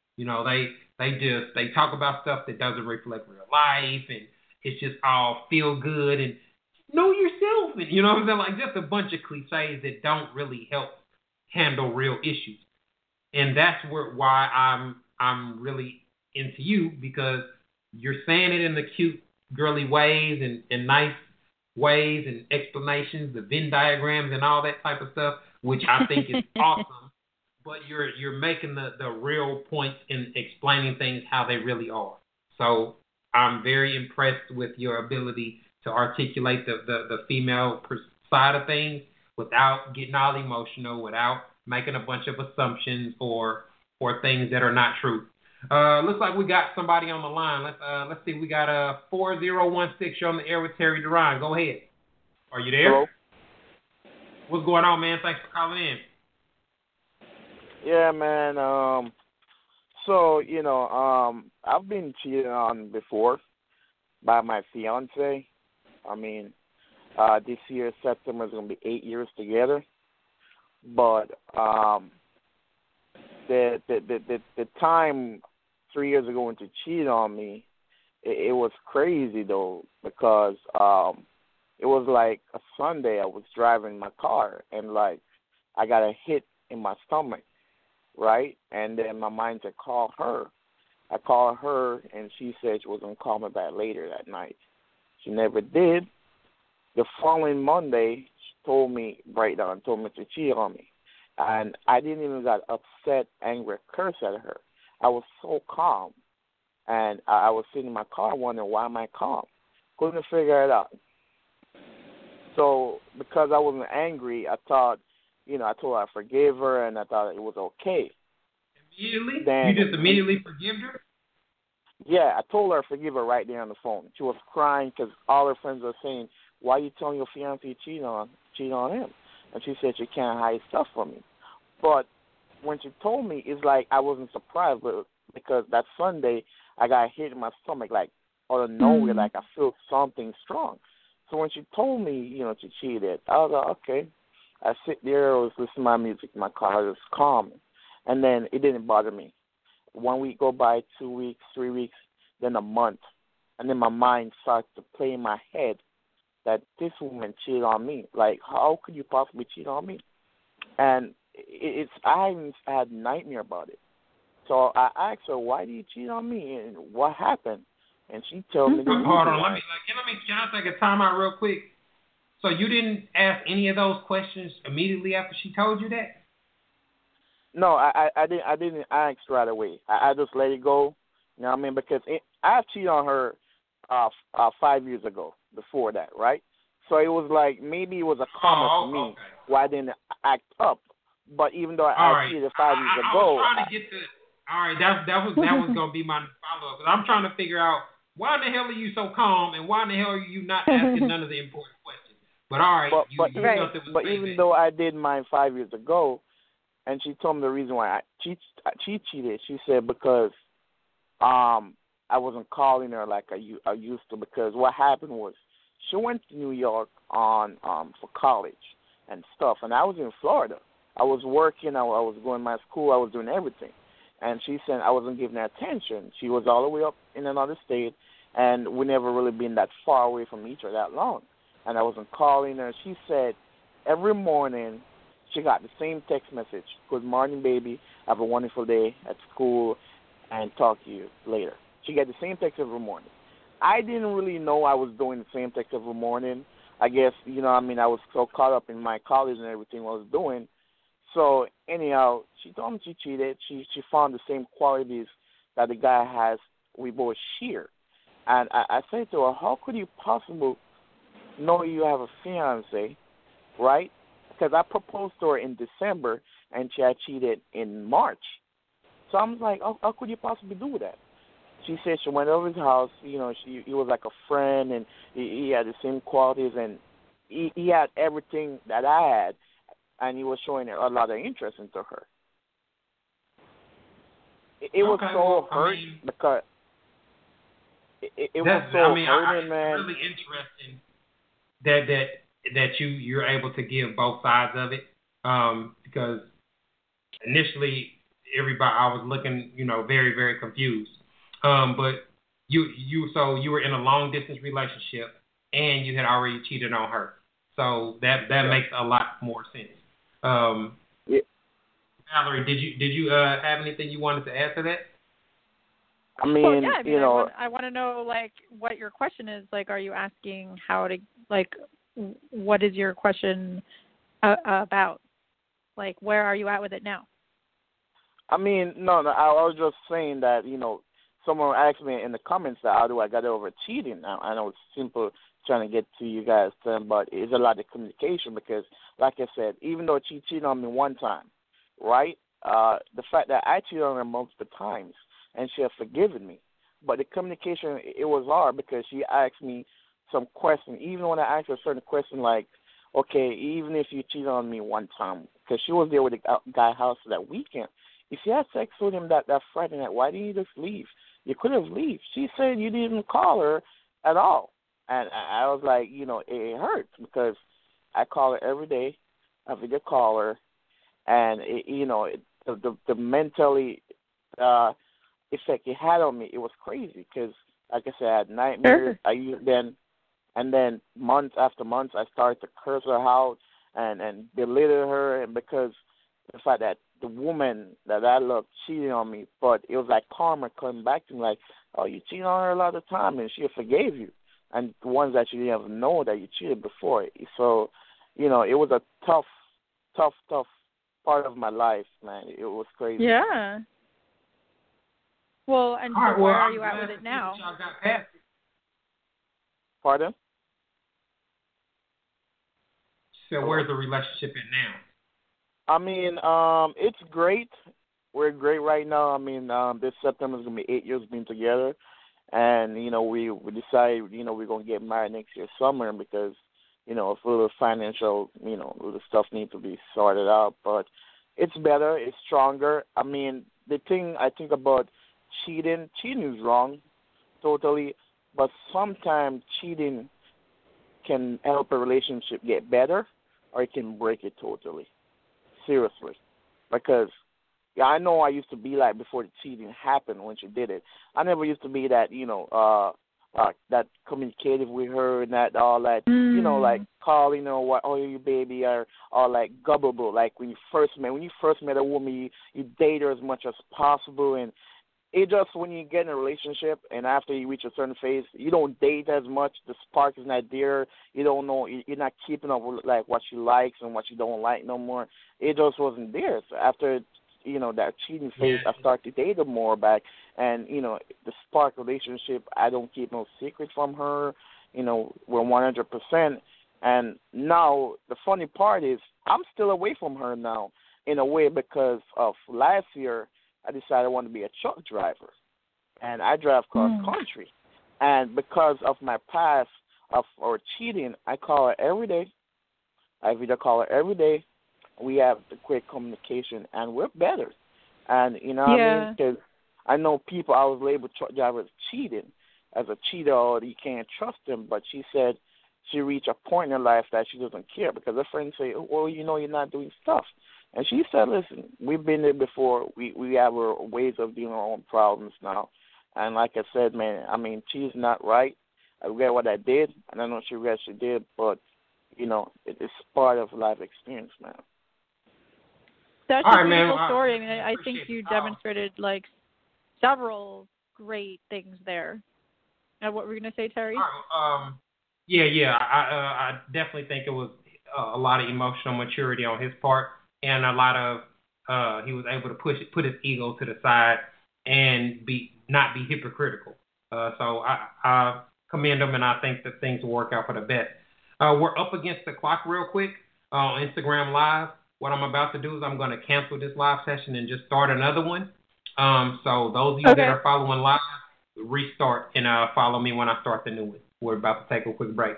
They talk about stuff that doesn't reflect real life, and it's just all feel good and know yourself, and you know what I'm saying, like just a bunch of cliches that don't really help handle real issues. And that's why I'm really into you, because you're saying it in the cute, girly ways and nice ways and explanations, the Venn diagrams and all that type of stuff, which I think is awesome. But you're making the real points in explaining things how they really are. So I'm very impressed with your ability to articulate the female side of things without getting all emotional, without making a bunch of assumptions or things that are not true. Looks like we got somebody on the line. Let's see. We got 4016. You're on the air with Terry Duran. Go ahead. Are you there? Hello. What's going on, man? Thanks for calling in. Yeah, man. So I've been cheated on before by my fiance. I mean, this year September is gonna be 8 years together. But the time 3 years ago when she cheated on me, it was crazy though, because it was like a Sunday. I was driving my car and like I got a hit in my stomach, right? And then my mind said, call her. I called her, and she said she was going to call me back later that night. She never did. The following Monday, she told me, right down, told me to cheat on me. And I didn't even get upset, angry, curse at her. I was so calm. And I was sitting in my car wondering, why am I calm? Couldn't figure it out. So because I wasn't angry, I thought, I told her I forgave her, and I thought it was okay. Immediately? Then, you just immediately forgave her? Yeah, I told her I forgive her right there on the phone. She was crying because all her friends were saying, why are you telling your fiancé you cheat on him? And she said she can't hide stuff from me. But when she told me, it's like I wasn't surprised, but because that Sunday I got hit in my stomach, like out of nowhere, like I felt something strong. So when she told me, she cheated, I was like, okay. I sit there, I was listening to my music in my car, it was calm. And then it didn't bother me. 1 week go by, 2 weeks, 3 weeks, then a month. And then my mind starts to play in my head that this woman cheated on me. Like, how could you possibly cheat on me? And I even had a nightmare about it. So I asked her, why did you cheat on me? And what happened? And she told me the reason. Hold on, can I take a time out real quick? So you didn't ask any of those questions immediately after she told you that? No, I didn't ask right away. I just let it go. You know what I mean? Because I cheated on her 5 years ago before that, right? So it was like maybe it was a comment for me okay. why I didn't act up. But even though I cheated 5 years ago, I was trying to get to. All right, that was going to be my follow up. Because I'm trying to figure out why in the hell are you so calm and why in the hell are you not asking none of the important questions. But all right, but even though I did mine 5 years ago, and she told me the reason why she cheated. She said because I wasn't calling her like I used to. Because what happened was she went to New York on for college and stuff, and I was in Florida. I was working. I was going to my school. I was doing everything. And she said I wasn't giving her attention. She was all the way up in another state, and we never really been that far away from each other that long. And I wasn't calling her. She said every morning she got the same text message. Good morning, baby. Have a wonderful day at school, and talk to you later. She got the same text every morning. I didn't really know I was doing the same text every morning. I guess, I was so caught up in my college and everything I was doing. So anyhow, she told me she cheated. She found the same qualities that the guy has. We both share. And I said to her, how could you possibly know you have a fiance, right? Because I proposed to her in December, and she had cheated in March. So I'm like, how could you possibly do that? She said she went over his house. He was like a friend, and he had the same qualities, and he had everything that I had. And he was showing a lot of interest into her. It was so hurting because it was so hurting, man. It's really interesting that you're able to give both sides of it. Because initially I was looking, very, very confused. But you were in a long distance relationship and you had already cheated on her. So that makes a lot more sense. Yeah. Valerie, did you have anything you wanted to add to that? I mean, I want to know what your question is. Are you asking how to what is your question about? Where are you at with it now? I mean, no, I was just saying that someone asked me in the comments that how do I get over cheating. Now I know it's simple trying to get to you guys, but it's a lot of communication because, like I said, even though she cheated on me one time, right? The fact that I cheated on her multiple times and she has forgiven me, but the communication, it was hard because she asked me some questions. Even when I asked her a certain question like, okay, even if you cheated on me one time, because she was there with the guy house that weekend, if you had sex with him that Friday night, why didn't you just leave? You could have left. She said you didn't call her at all. And I was like, it hurts because I call her every day. I video call her, and the mentally effect it had on me, it was crazy because, like I said, I had nightmares. And then months after months, I started to curse her out and belittle her, and because the fact that the woman that I loved cheated on me, but it was like karma coming back to me, like, oh, you cheated on her a lot of time, and she forgave you, and the ones that you didn't even know that you cheated before. So, it was a tough part of my life, man. It was crazy. Yeah. Well, and so where are you at with it now? Y'all got past it. Pardon? So where's the relationship at now? I mean, it's great. We're great right now. I mean, this September is gonna be 8 years being together, and we decided we're gonna get married next year summer because a little financial little stuff needs to be sorted out. But it's better. It's stronger. I mean, the thing I think about cheating is wrong, totally. But sometimes cheating can help a relationship get better, or it can break it totally. Seriously, because I know I used to be like before the cheating happened when she did it. I never used to be that that communicative with her and that all that like calling her what you baby or like gullible. Like when you first met a woman, you date her as much as possible, and it just when you get in a relationship and after you reach a certain phase, you don't date as much. The spark is not there. You don't know. You're not keeping up with like what she likes and what she don't like no more. It just wasn't there. So after that cheating phase, I started to date her more back, and the spark relationship. I don't keep no secrets from her. We're 100%. And now the funny part is I'm still away from her now in a way because of last year. I decided I want to be a truck driver, and I drive cross country. And because of my past of cheating, I call her every day. I either call her every day. We have the quick communication, and we're better. And what I mean? Because I know people I was labeled truck drivers cheating as a cheater, or you can't trust them. But she said she reached a point in her life that she doesn't care because her friends say, well, you're not doing stuff. And she said, listen, we've been there before. We have our ways of dealing with our own problems now. And like I said, man, I mean, she's not right. I regret what I did, and I know she regrets she did, but, it's part of life experience, man. That's a beautiful story. I mean, I think you demonstrated, like, several great things there. And what were you going to say, Terry? I definitely think it was a lot of emotional maturity on his part. And a lot of he was able to put his ego to the side and not be hypocritical. So I commend him, and I think that things will work out for the best. We're up against the clock real quick on Instagram Live. What I'm about to do is I'm going to cancel this live session and just start another one. So those of you that are following live, restart and follow me when I start the new one. We're about to take a quick break.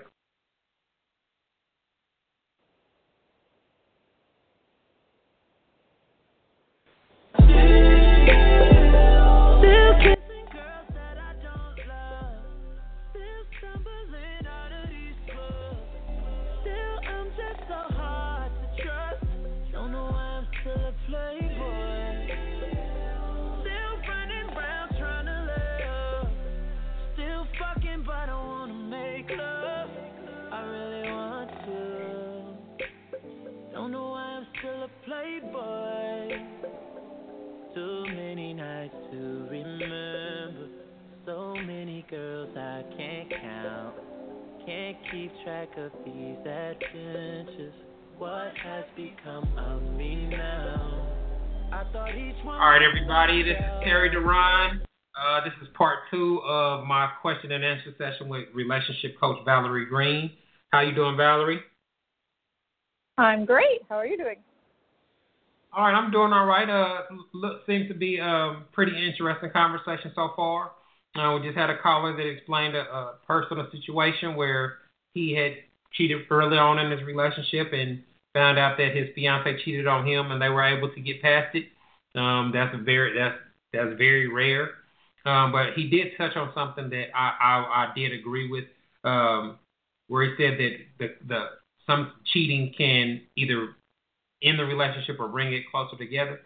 Playboy, too many nights to remember, so many girls I can't count, can't keep track of these adventures, what has become of me now, I thought each one. All right, everybody, this is Terry Duran. This is part 2 of my question and answer session with relationship coach Valerie Green. How you doing, Valerie? I'm great. How are you doing? All right, I'm doing all right. Seems to be a pretty interesting conversation so far. We just had a caller that explained a personal situation where he had cheated early on in his relationship and found out that his fiance cheated on him, and they were able to get past it. That's very rare. But he did touch on something that I did agree with, where he said that some cheating can either in the relationship or bring it closer together.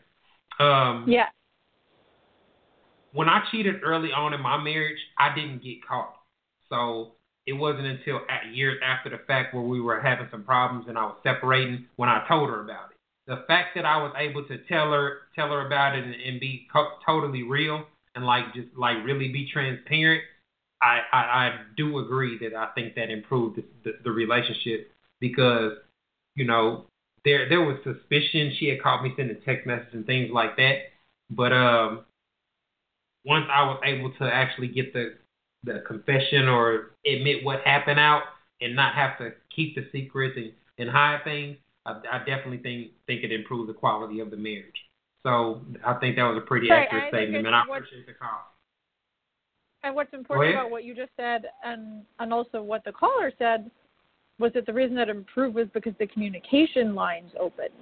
When I cheated early on in my marriage, I didn't get caught. So it wasn't until years after the fact where we were having some problems and I was separating when I told her about it. the fact that I was able to tell her about it and be totally real and just really be transparent, I do agree that I think that improved the relationship because, there was suspicion. She had caught me sending text messages and things like that. But once I was able to actually get the confession or admit what happened out and not have to keep the secrets and hide things, I definitely think it improved the quality of the marriage. So I think that was a pretty accurate statement, and I appreciate the call. And what's important about what you just said and also what the caller said was that the reason that it improved was because the communication lines opened.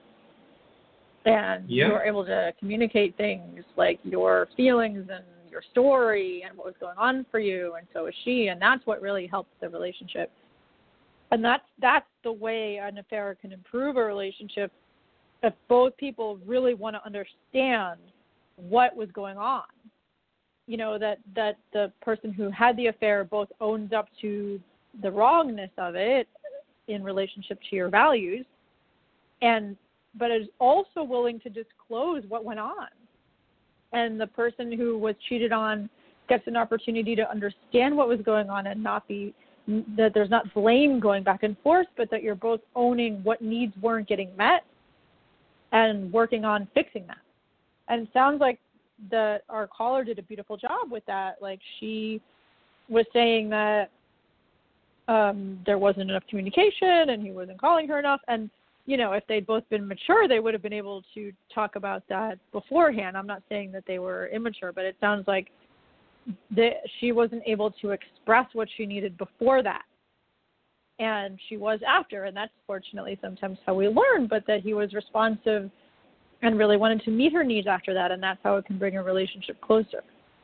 And you were able to communicate things like your feelings and your story and what was going on for you, and so was she, and that's what really helped the relationship. And that's the way an affair can improve a relationship if both people really want to understand what was going on. That the person who had the affair both owns up to the wrongness of it in relationship to your values, but is also willing to disclose what went on. And the person who was cheated on gets an opportunity to understand what was going on and that there's not blame going back and forth, but that you're both owning what needs weren't getting met and working on fixing that. And it sounds like our caller did a beautiful job with that. Like, she was saying that there wasn't enough communication and he wasn't calling her enough. And, if they'd both been mature, they would have been able to talk about that beforehand. I'm not saying that they were immature, but it sounds like she wasn't able to express what she needed before that. And she was after, and that's fortunately sometimes how we learn, but that he was responsive and really wanted to meet her needs after that, and that's how it can bring a relationship closer.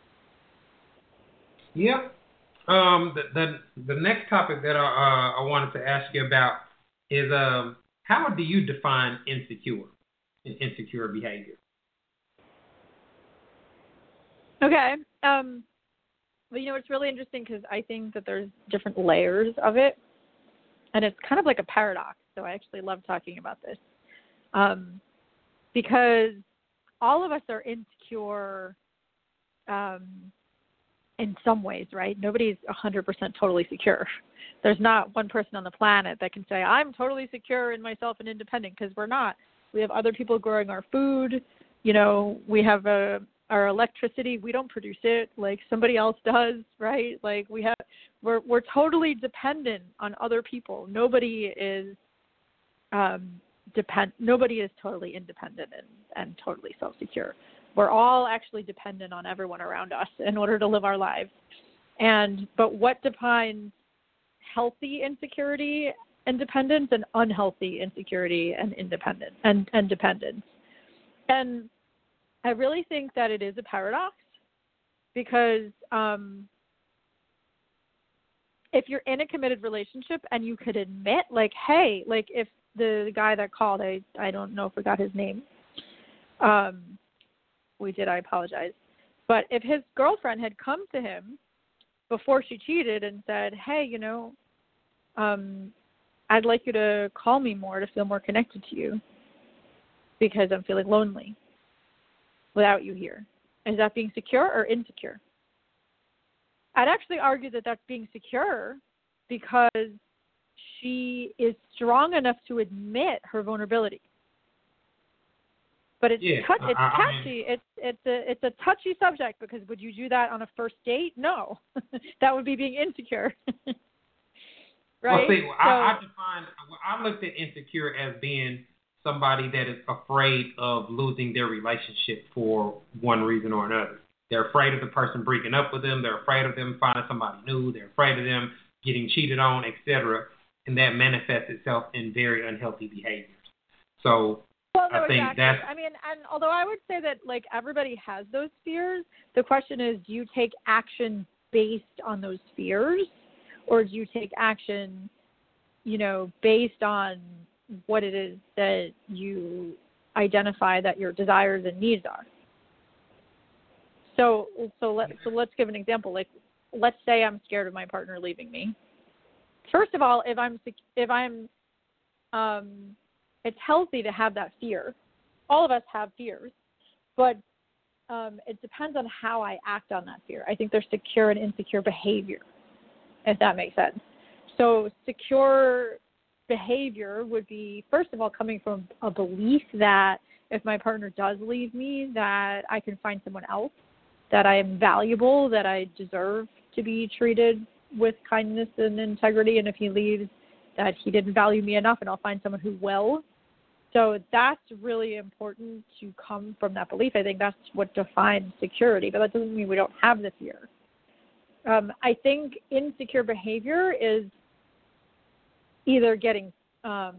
Yeah. The next topic that I wanted to ask you about is how do you define insecure behavior? Okay. Well, it's really interesting because I think that there's different layers of it, and it's kind of like a paradox. So I actually love talking about this because all of us are insecure in some ways, right? Nobody's 100% totally secure. There's not one person on the planet that can say, I'm totally secure in myself and independent, because we're not. We have other people growing our food. We have our electricity. We don't produce it like somebody else does, right? Like we're totally dependent on other people. Nobody is Nobody is totally independent and totally self-secure. We're all actually dependent on everyone around us in order to live our lives. But what defines healthy insecurity and dependence and unhealthy insecurity and independence and dependence? And I really think that it is a paradox because if you're in a committed relationship and you could admit, like, hey, like if the guy that called, I don't know if we got his name. We did, I apologize. But if his girlfriend had come to him before she cheated and said, hey, I'd like you to call me more to feel more connected to you because I'm feeling lonely without you here. Is that being secure or insecure? I'd actually argue that that's being secure because she is strong enough to admit her vulnerability. But it's touchy. It's a touchy subject because would you do that on a first date? No, that would be being insecure. Right? Well, see, I looked at insecure as being somebody that is afraid of losing their relationship for one reason or another. They're afraid of the person breaking up with them. They're afraid of them finding somebody new. They're afraid of them getting cheated on, etc. And that manifests itself in very unhealthy behaviors. So I think that's... I mean, and although I would say that, like, everybody has those fears, the question is, do you take action based on those fears? Or do you take action, based on what it is that you identify that your desires and needs are? So let's give an example. Like, let's say I'm scared of my partner leaving me. First of all, if I'm it's healthy to have that fear. All of us have fears, but it depends on how I act on that fear. I think there's secure and insecure behavior, if that makes sense. So secure behavior would be, first of all, coming from a belief that if my partner does leave me, that I can find someone else, that I am valuable, that I deserve to be treated with kindness and integrity, and if he leaves, that he didn't value me enough and I'll find someone who will. So that's really important to come from that belief. I think that's what defines security, but that doesn't mean we don't have the fear. I think insecure behavior is either getting, I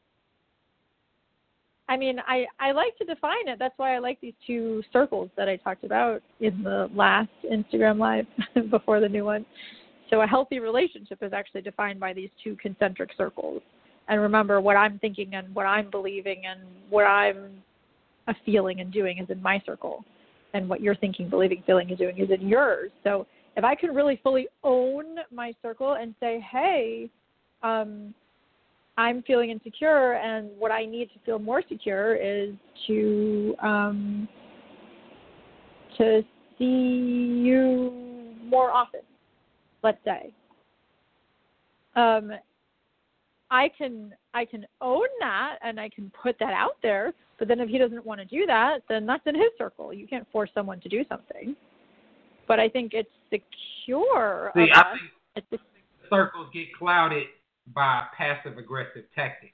like to define it. That's why I like these two circles that I talked about in the last Instagram Live before the new one. So a healthy relationship is actually defined by these two concentric circles. And remember, what I'm thinking and what I'm believing and what I'm feeling and doing is in my circle. And what you're thinking, believing, feeling, and doing is in yours. So if I can really fully own my circle and say, hey, I'm feeling insecure, and what I need to feel more secure is to see you more often, let's say. I can own that and I can put that out there, but then if he doesn't want to do that, then that's in his circle. You can't force someone to do something. But I think it's secure. See, I think circles get clouded by passive-aggressive tactics.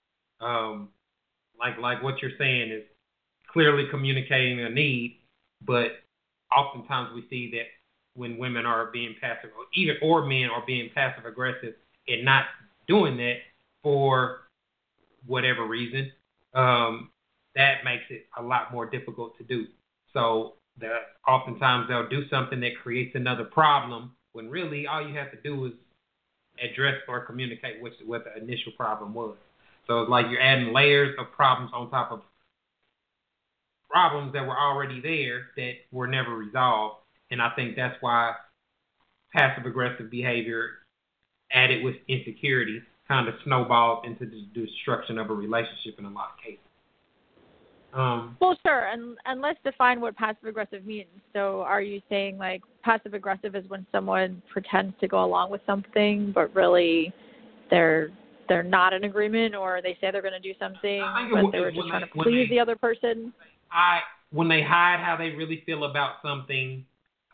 Like what you're saying is clearly communicating a need, but oftentimes we see that when women are being passive, or men are being passive-aggressive and not doing that for whatever reason, that makes it a lot more difficult to do. So oftentimes they'll do something that creates another problem when really all you have to do is address or communicate what the initial problem was. So it's like you're adding layers of problems on top of problems that were already there that were never resolved. And I think that's why passive-aggressive behavior added with insecurity kind of snowballs into the destruction of a relationship in a lot of cases. Well, sure, and let's define what passive-aggressive means. So are you saying, like, passive-aggressive is when someone pretends to go along with something, but really they're not in agreement, or they say they're going to do something, but they were just trying to please the other person? When they hide how they really feel about something,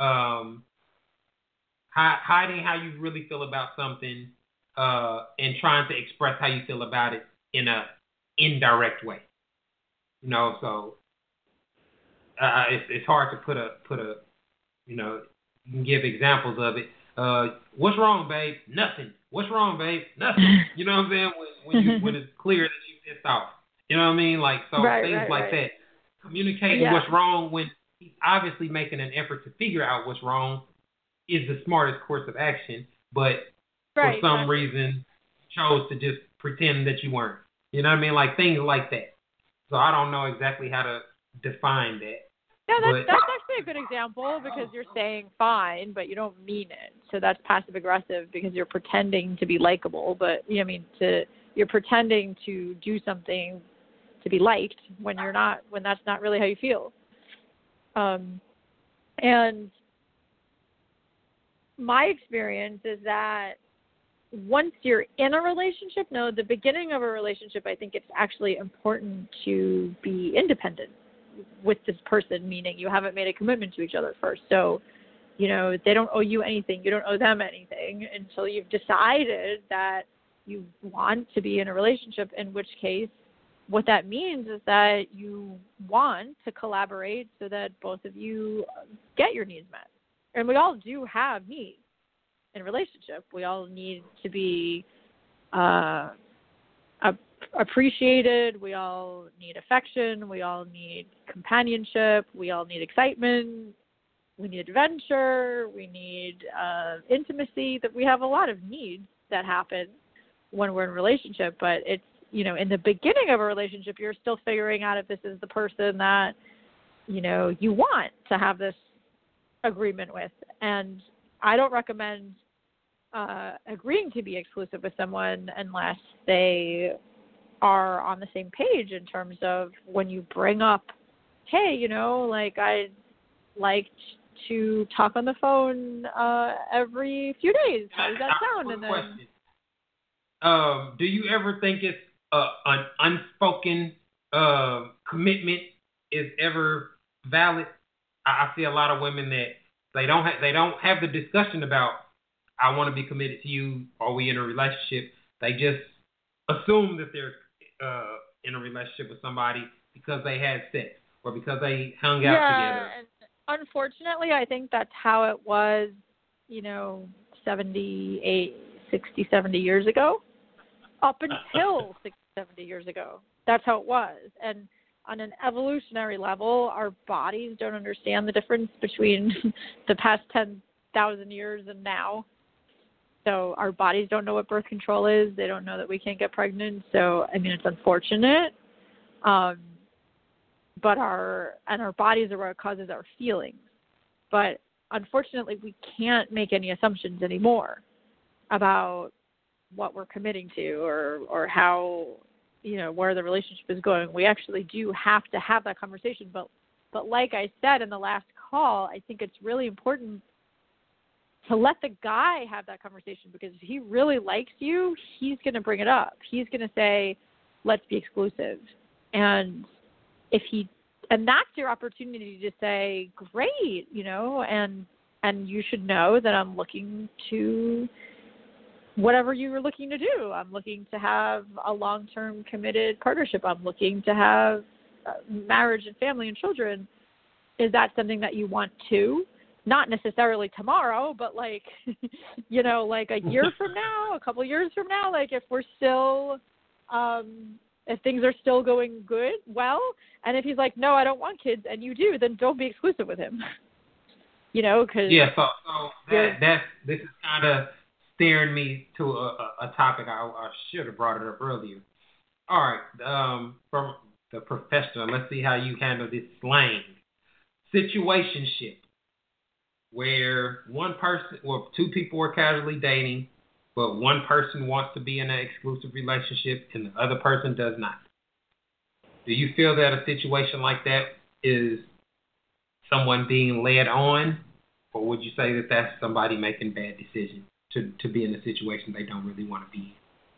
hiding how you really feel about something, and trying to express how you feel about it in a indirect way. So it's hard to put a you can give examples of it. What's wrong, babe? Nothing. What's wrong, babe? Nothing. You know what I'm saying? When it's clear that you pissed off. You know what I mean? Like, so things like that. Communicating what's wrong when he's obviously making an effort to figure out what's wrong is the smartest course of action, but for some reason chose to just pretend that you weren't. You know what I mean? Like things like that. So I don't know exactly how to define that. Yeah, that's actually a good example, because you're saying fine, but you don't mean it. So that's passive-aggressive because you're pretending to be likable, but you're pretending to do something to be liked when you're not, when that's not really how you feel. And my experience is that once you're in a relationship, the beginning of a relationship, I think it's actually important to be independent with this person, meaning you haven't made a commitment to each other first. So, they don't owe you anything. You don't owe them anything until you've decided that you want to be in a relationship, in which case what that means is that you want to collaborate so that both of you get your needs met. And we all do have needs in a relationship. We all need to be appreciated. We all need affection. We all need companionship. We all need excitement. We need adventure. We need intimacy. That we have a lot of needs that happen when we're in a relationship, but it's, in the beginning of a relationship, you're still figuring out if this is the person that, you want to have this agreement with. And I don't recommend agreeing to be exclusive with someone unless they are on the same page in terms of when you bring up, hey, like I'd like to talk on the phone every few days. How does that sound? And then, do you ever think it's an unspoken commitment is ever valid? I see a lot of women that they don't have the discussion about I want to be committed to you or we in a relationship. They just assume that they're in a relationship with somebody because they had sex or because they hung out together. And unfortunately, I think that's how it was, 70 years ago, up until 60, 70 years ago. That's how it was. And on an evolutionary level, our bodies don't understand the difference between the past 10,000 years and now. So our bodies don't know what birth control is. They don't know that we can't get pregnant. So, it's unfortunate. But our bodies are what causes our feelings. But unfortunately, we can't make any assumptions anymore about what we're committing to or how, where the relationship is going. We actually do have to have that conversation. But like I said in the last call, I think it's really important to let the guy have that conversation, because if he really likes you, he's going to bring it up. He's going to say, let's be exclusive. And that's your opportunity to say, great, and you should know that I'm looking to whatever you were looking to do. I'm looking to have a long-term committed partnership. I'm looking to have marriage and family and children. Is that something that you want to? Not necessarily tomorrow, but like a year from now, a couple years from now, like if we're still, if things are still going well, and if he's like, no, I don't want kids, and you do, then don't be exclusive with him. Because this is kind of steering me to a topic I should have brought it up earlier. All right, from the professional, let's see how you handle this slang situationship, where one person or two people are casually dating, but one person wants to be in an exclusive relationship and the other person does not. Do you feel that a situation like that is someone being led on, or would you say that that's somebody making bad decisions to be in a situation they don't really want to be in?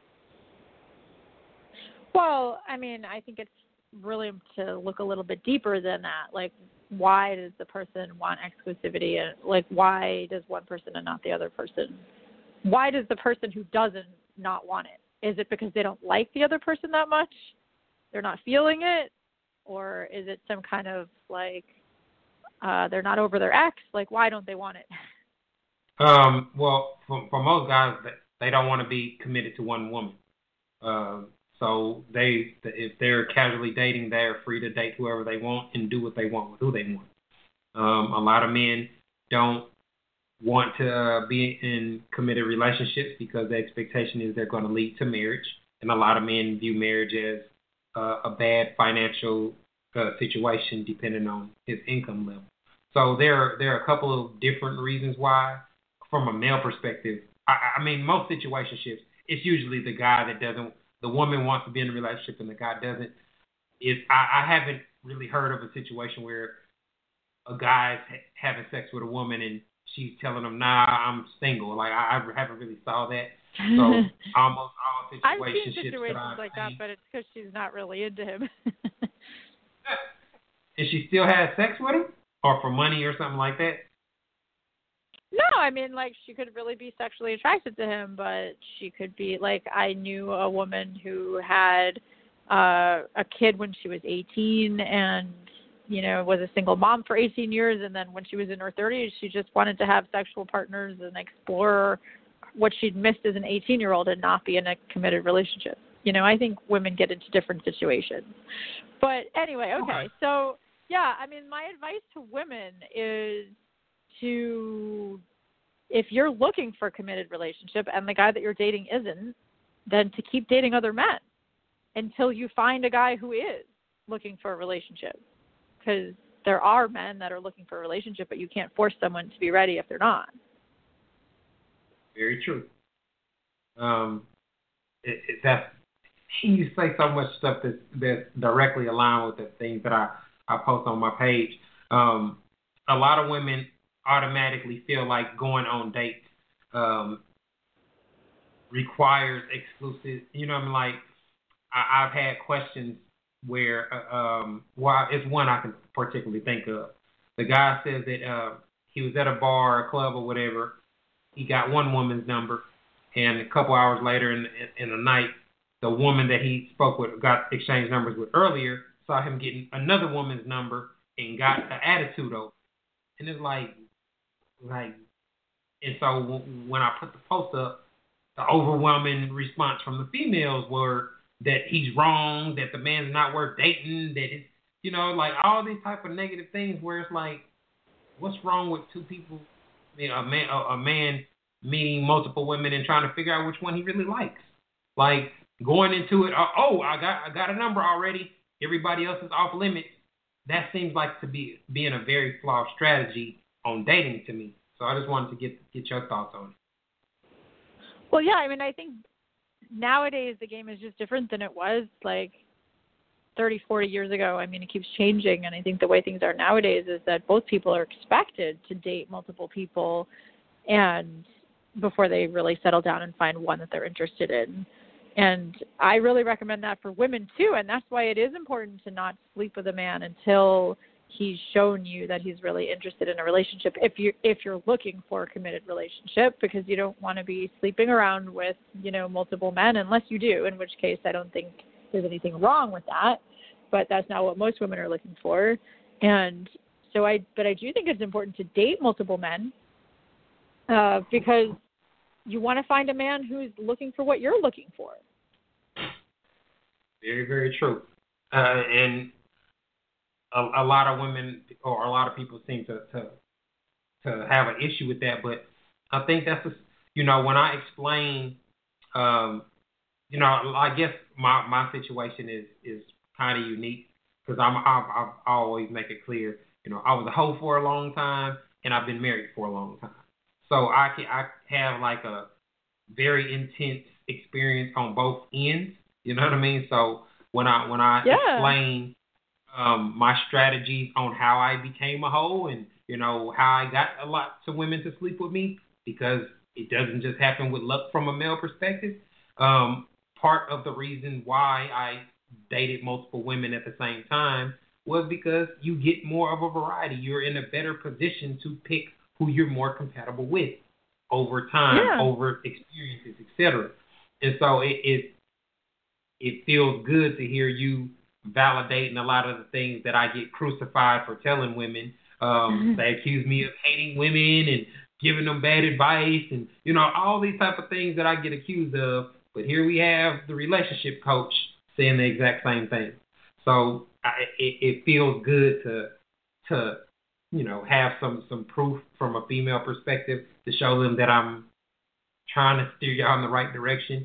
Well, I think it's really to look a little bit deeper than that. Like, why does the person want exclusivity? And like, why does one person and not the other person? Why does the person who doesn't not want it? Is it because they don't like the other person that much? They're not feeling it? Or is it some kind of like they're not over their ex? Like, why don't they want it? Well, for most guys, they don't want to be committed to one woman. So if they're casually dating, they're free to date whoever they want and do what they want with who they want. A lot of men don't want to be in committed relationships because the expectation is they're going to lead to marriage, and a lot of men view marriage as a bad financial situation depending on his income level. So there are a couple of different reasons why, from a male perspective. Most situationships, it's usually the guy that doesn't. The woman wants to be in a relationship and the guy doesn't. I haven't really heard of a situation where a guy's having sex with a woman and she's telling him, nah, I'm single. Like, I haven't really saw that. So almost all situationships. I've seen situations like that, but it's because she's not really into him. And she still has sex with him? Or for money or something like that? No, she could really be sexually attracted to him, but she could be, I knew a woman who had a kid when she was 18 and, was a single mom for 18 years, and then when she was in her 30s, she just wanted to have sexual partners and explore what she'd missed as an 18-year-old and not be in a committed relationship. I think women get into different situations. But anyway, okay. So, yeah, my advice to women is if you're looking for a committed relationship and the guy that you're dating isn't, then to keep dating other men until you find a guy who is looking for a relationship. Because there are men that are looking for a relationship, but you can't force someone to be ready if they're not. Very true. you say so much stuff that's directly aligned with the things that I post on my page. A lot of women automatically feel like going on dates requires exclusive. You know what I mean? Like I've had questions where, well, it's one I can particularly think of. The guy says that he was at a bar, a club, or whatever. He got one woman's number, and a couple hours later in the night, the woman that he spoke with, got exchanged numbers with earlier, saw him getting another woman's number and got an attitude over. And it's like, and so when I put the post up, the overwhelming response from the females were that he's wrong, that the man's not worth dating, that it's, you know, like all these type of negative things where it's like, what's wrong with two people, you know, a man meeting multiple women and trying to figure out which one he really likes? Like going into it, I got a number already, everybody else is off limits. That seems like to be being a very flawed strategy on dating to me. So I just wanted to get your thoughts on it. Well, yeah, I mean, I think nowadays the game is just different than it was like 30, 40 years ago. I mean, it keeps changing, and I think the way things are nowadays is that both people are expected to date multiple people and before they really settle down and find one that they're interested in. And I really recommend that for women too, and that's why it is important to not sleep with a man until he's shown you that he's really interested in a relationship, if you're looking for a committed relationship, because you don't want to be sleeping around with, you know, multiple men unless you do, in which case I don't think there's anything wrong with that, but that's not what most women are looking for. And so I do think it's important to date multiple men because you want to find a man who's looking for what you're looking for. Very, very true. And a lot of women or a lot of people seem to have an issue with that. But I think that's, you know, when I explain, you know, I guess my situation is kind of unique because I've always make it clear, you know, I was a hoe for a long time and I've been married for a long time. So I have like a very intense experience on both ends. You know what I mean? So when I explain my strategies on how I became a hoe and, you know, how I got a lot of women to sleep with me, because it doesn't just happen with luck from a male perspective. Part of the reason why I dated multiple women at the same time was because you get more of a variety. You're in a better position to pick who you're more compatible with over time, over experiences, etc. And so it feels good to hear you validating a lot of the things that I get crucified for telling women. They accuse me of hating women and giving them bad advice and, you know, all these type of things that I get accused of. But here we have the relationship coach saying the exact same thing. So it feels good to you know, have some proof from a female perspective to show them that I'm trying to steer y'all in the right direction.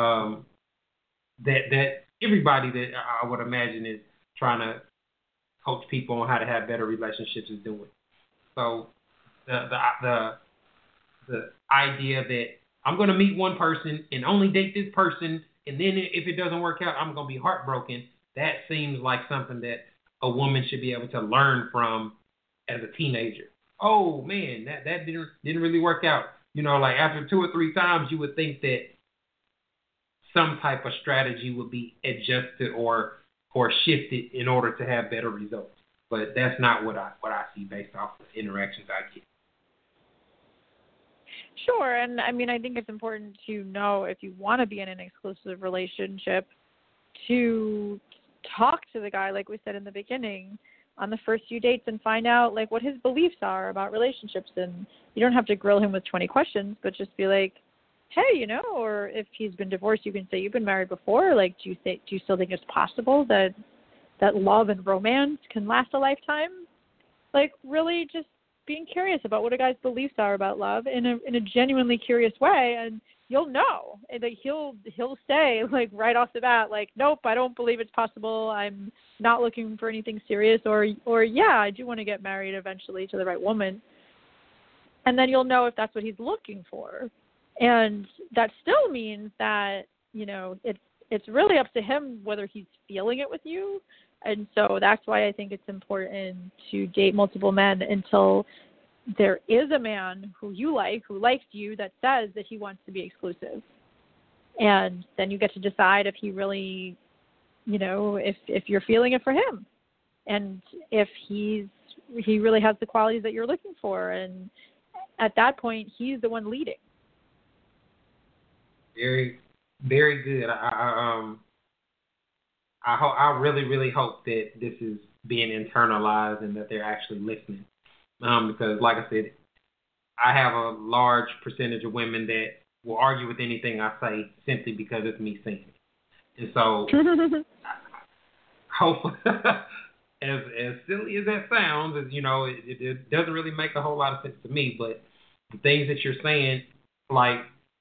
That everybody that I would imagine is trying to coach people on how to have better relationships is doing. So the idea that I'm going to meet one person and only date this person, and then if it doesn't work out, I'm going to be heartbroken. That seems like something that a woman should be able to learn from as a teenager. Oh man, that didn't really work out. You know, like after 2 or 3 times, you would think that some type of strategy would be adjusted or shifted in order to have better results. But that's not what I see based off the interactions I get. Sure, and I mean, I think it's important to know if you want to be in an exclusive relationship to talk to the guy, like we said in the beginning, on the first few dates and find out like what his beliefs are about relationships. And you don't have to grill him with 20 questions, but just be like, hey, you know, or if he's been divorced, you can say you've been married before. Like, do you still think it's possible that love and romance can last a lifetime? Like, really just being curious about what a guy's beliefs are about love in a genuinely curious way, and you'll know. And like he'll say like right off the bat, like, nope, I don't believe it's possible. I'm not looking for anything serious, or yeah, I do want to get married eventually to the right woman. And then you'll know if that's what he's looking for. And that still means that, you know, it's really up to him whether he's feeling it with you. And so that's why I think it's important to date multiple men until there is a man who you like, who likes you, that says that he wants to be exclusive. And then you get to decide if he really, if you're feeling it for him, and if he really has the qualities that you're looking for. And at that point, he's the one leading. Very, very good. I really, really hope that this is being internalized and that they're actually listening. Because, like I said, I have a large percentage of women that will argue with anything I say simply because it's me saying it. And so, hopefully, as silly as that sounds, it doesn't really make a whole lot of sense to me. But the things that you're saying, like,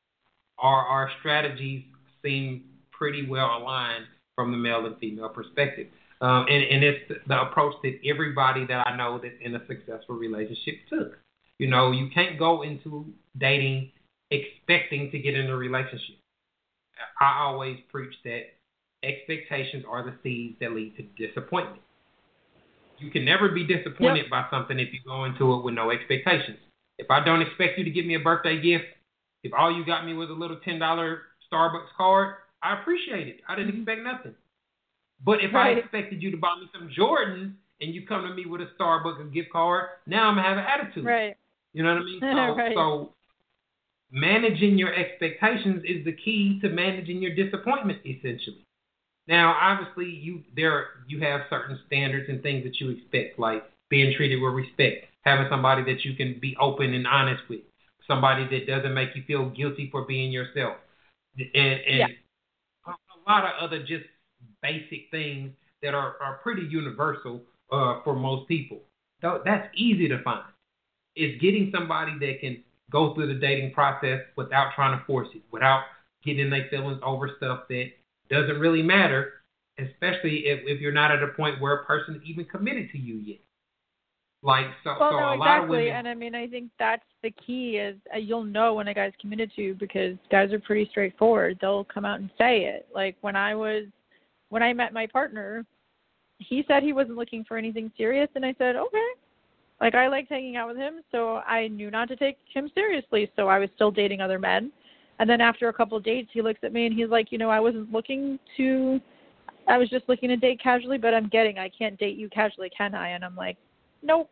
our strategies seem pretty well aligned from the male and female perspective. And it's the approach that everybody that I know that's in a successful relationship took. You can't go into dating expecting to get in a relationship. I always preach that expectations are the seeds that lead to disappointment. You can never be disappointed by something if you go into it with no expectations. If I don't expect you to give me a birthday gift, if all you got me was a little $10 Starbucks card, I appreciate it. I didn't expect nothing. But if I expected you to buy me some Jordans and you come to me with a Starbucks gift card, now I'm going to have an attitude. Right. You know what I mean? So managing your expectations is the key to managing your disappointment, essentially. Now, obviously, you have certain standards and things that you expect, like being treated with respect, having somebody that you can be open and honest with, somebody that doesn't make you feel guilty for being yourself, and a lot of other just basic things that are pretty universal for most people. That's easy to find. It's getting somebody that can go through the dating process without trying to force it, without getting their feelings over stuff that doesn't really matter, especially if you're not at a point where a person is even committed to you yet. Exactly. A lot of women. And I think that's the key is you'll know when a guy's committed to you because guys are pretty straightforward. They'll come out and say it. Like when I met my partner, he said he wasn't looking for anything serious, and I said, okay. Like I liked hanging out with him, so I knew not to take him seriously. So I was still dating other men. And then after a couple of dates, he looks at me and he's like, I was just looking to date casually, but I can't date you casually, can I? And I'm like, nope.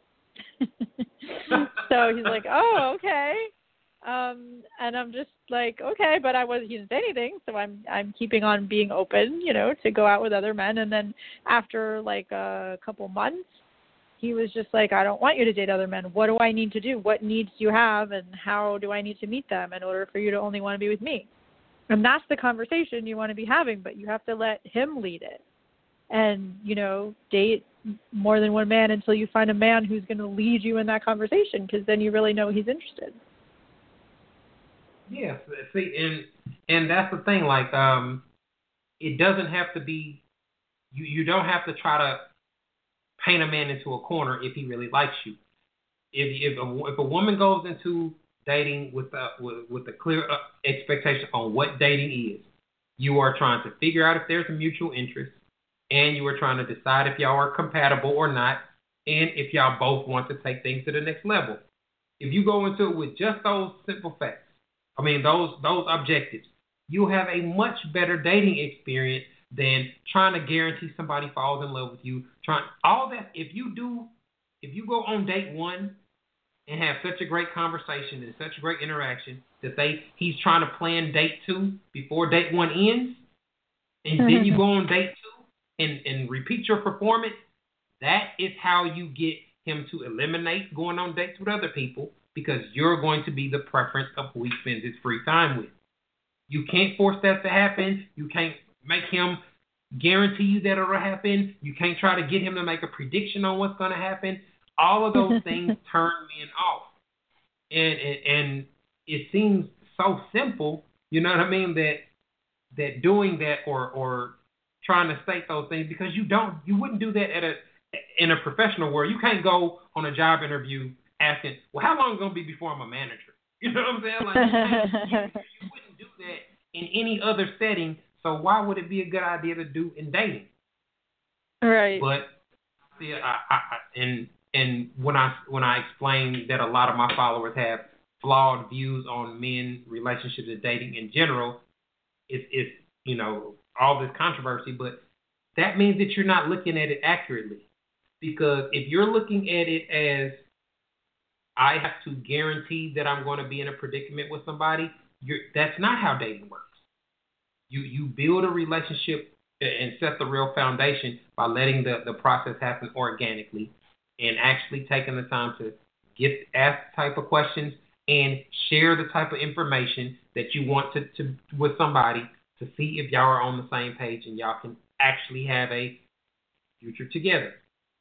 So he's like, oh, okay. And I'm just like, okay, but he didn't say anything. So I'm keeping on being open, to go out with other men. And then after like a couple months, he was just like, I don't want you to date other men. What do I need to do? What needs do you have? And how do I need to meet them in order for you to only want to be with me? And that's the conversation you want to be having, but you have to let him lead it. And, date more than one man until you find a man who's going to lead you in that conversation, because then you really know he's interested. Yes. See, and that's the thing. Like, it doesn't have to be, you don't have to try to paint a man into a corner if he really likes you. If a woman goes into dating with a clear expectation on what dating is, you are trying to figure out if there's a mutual interest, and you are trying to decide if y'all are compatible or not, and if y'all both want to take things to the next level. If you go into it with just those simple facts, those objectives, you'll have a much better dating experience than trying to guarantee somebody falls in love with you. All that. If you go on date one and have such a great conversation and such a great interaction that he's trying to plan date two before date one ends, and then you go on date two and repeat your performance, that is how you get him to eliminate going on dates with other people, because you're going to be the preference of who he spends his free time with. You can't force that to happen. You can't make him guarantee you that it'll happen. You can't try to get him to make a prediction on what's going to happen. All of those things turn men off. And it seems so simple, you know what I mean, that doing that or trying to state those things, because you wouldn't do that in a professional world. You can't go on a job interview asking, well, how long is it going to be before I'm a manager? You know what I'm saying? Like, you wouldn't do that in any other setting So why would it be a good idea to do in dating? Right. But and when I explain that a lot of my followers have flawed views on men, relationships, and dating in general, it's all this controversy. But that means that you're not looking at it accurately, because if you're looking at it as I have to guarantee that I'm going to be in a predicament with somebody, that's not how dating works. You build a relationship and set the real foundation by letting the process happen organically and actually taking the time to ask the type of questions and share the type of information that you want to with somebody to see if y'all are on the same page and y'all can actually have a future together.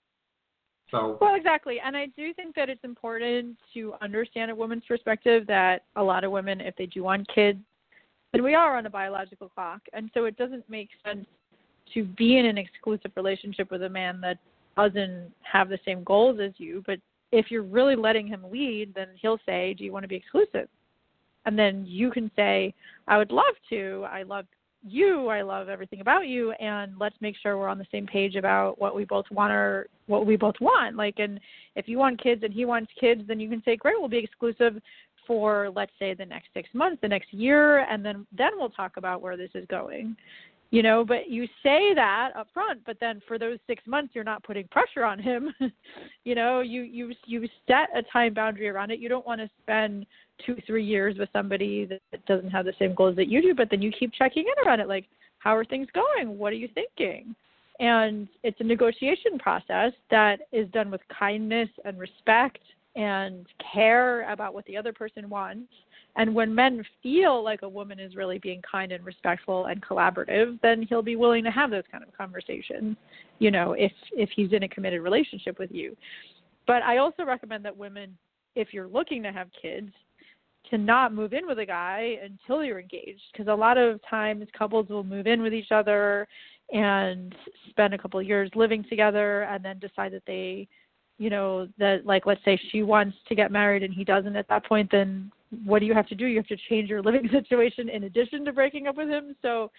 Well, exactly. And I do think that it's important to understand a woman's perspective that a lot of women, if they do want kids, then we are on a biological clock. And so it doesn't make sense to be in an exclusive relationship with a man that doesn't have the same goals as you. But if you're really letting him lead, then he'll say, do you want to be exclusive? And then you can say, I would love to. I love you. I love everything about you. And let's make sure we're on the same page about what we both want. Like, and if you want kids and he wants kids, then you can say, great, we'll be exclusive for, let's say, the next 6 months, the next year, and then we'll talk about where this is going. But you say that up front, but then for those 6 months, you're not putting pressure on him. You set a time boundary around it. You don't want to spend 2-3 years with somebody that doesn't have the same goals that you do, but then you keep checking in around it. Like, how are things going? What are you thinking? And it's a negotiation process that is done with kindness and respect and care about what the other person wants. And when men feel like a woman is really being kind and respectful and collaborative, then he'll be willing to have those kind of conversations, if he's in a committed relationship with you. But I also recommend that women, if you're looking to have kids, to not move in with a guy until you're engaged, because a lot of times couples will move in with each other and spend a couple of years living together and then decide that they, that, like, let's say she wants to get married and he doesn't at that point, then what do you have to do? You have to change your living situation in addition to breaking up with him. So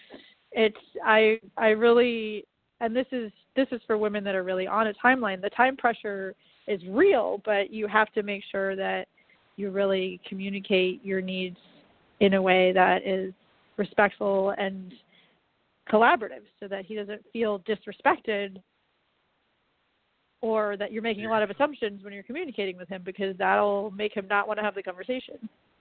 I really, and this is for women that are really on a timeline. The time pressure is real, but you have to make sure that you really communicate your needs in a way that is respectful and collaborative, so that he doesn't feel disrespected or that you're making a lot of assumptions when you're communicating with him, because that'll make him not want to have the conversation.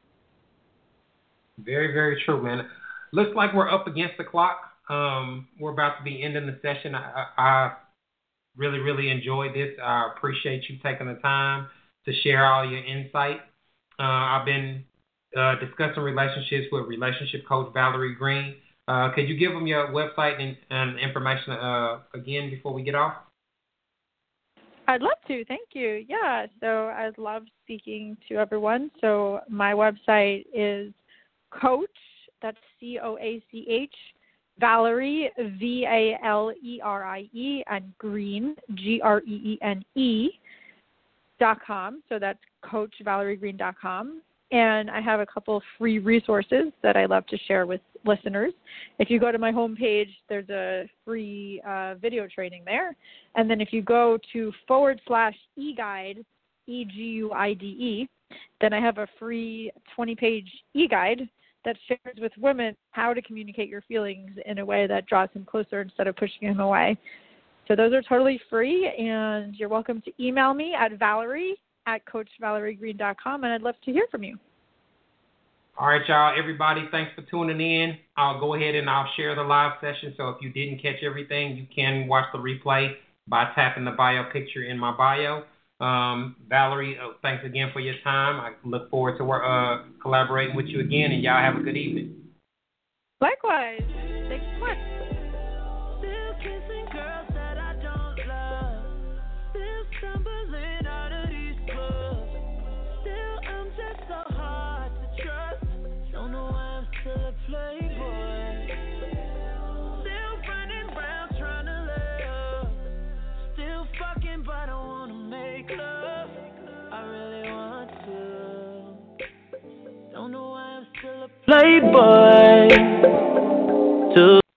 Very, very true, man. Looks like we're up against the clock. We're about to be ending the session. I really, really enjoyed this. I appreciate you taking the time to share all your insight. I've been discussing relationships with relationship coach Valerie Green. Could you give them your website and information again before we get off? I'd love to. Thank you. Yeah, so I'd love speaking to everyone. So my website is Coach, that's COACH, Valerie, VALERIE, and Green, GREENE.com. So that's CoachValerieGreen.com. And I have a couple free resources that I love to share with listeners. If you go to my homepage, there's a free video training there. And then if you go to /eGuide, EGUIDE, then I have a free 20-page e-guide that shares with women how to communicate your feelings in a way that draws him closer instead of pushing him away. So those are totally free, and you're welcome to email me at Valerie@CoachValerieGreen.com, and I'd love to hear from you. All right, y'all. Everybody, thanks for tuning in. I'll go ahead and I'll share the live session, so if you didn't catch everything, you can watch the replay by tapping the bio picture in my bio. Valerie, thanks again for your time. I look forward to collaborating with you again, and y'all have a good evening. Likewise. Thanks so much. Still kissing girls that I don't love. Still stumbling out of these clubs. Still, I'm just so hard to trust. Don't know why I'm still a playboy. Still running around trying to lay up. Still fucking, but I don't wanna make love. I really want to. Don't know why I'm still a playboy.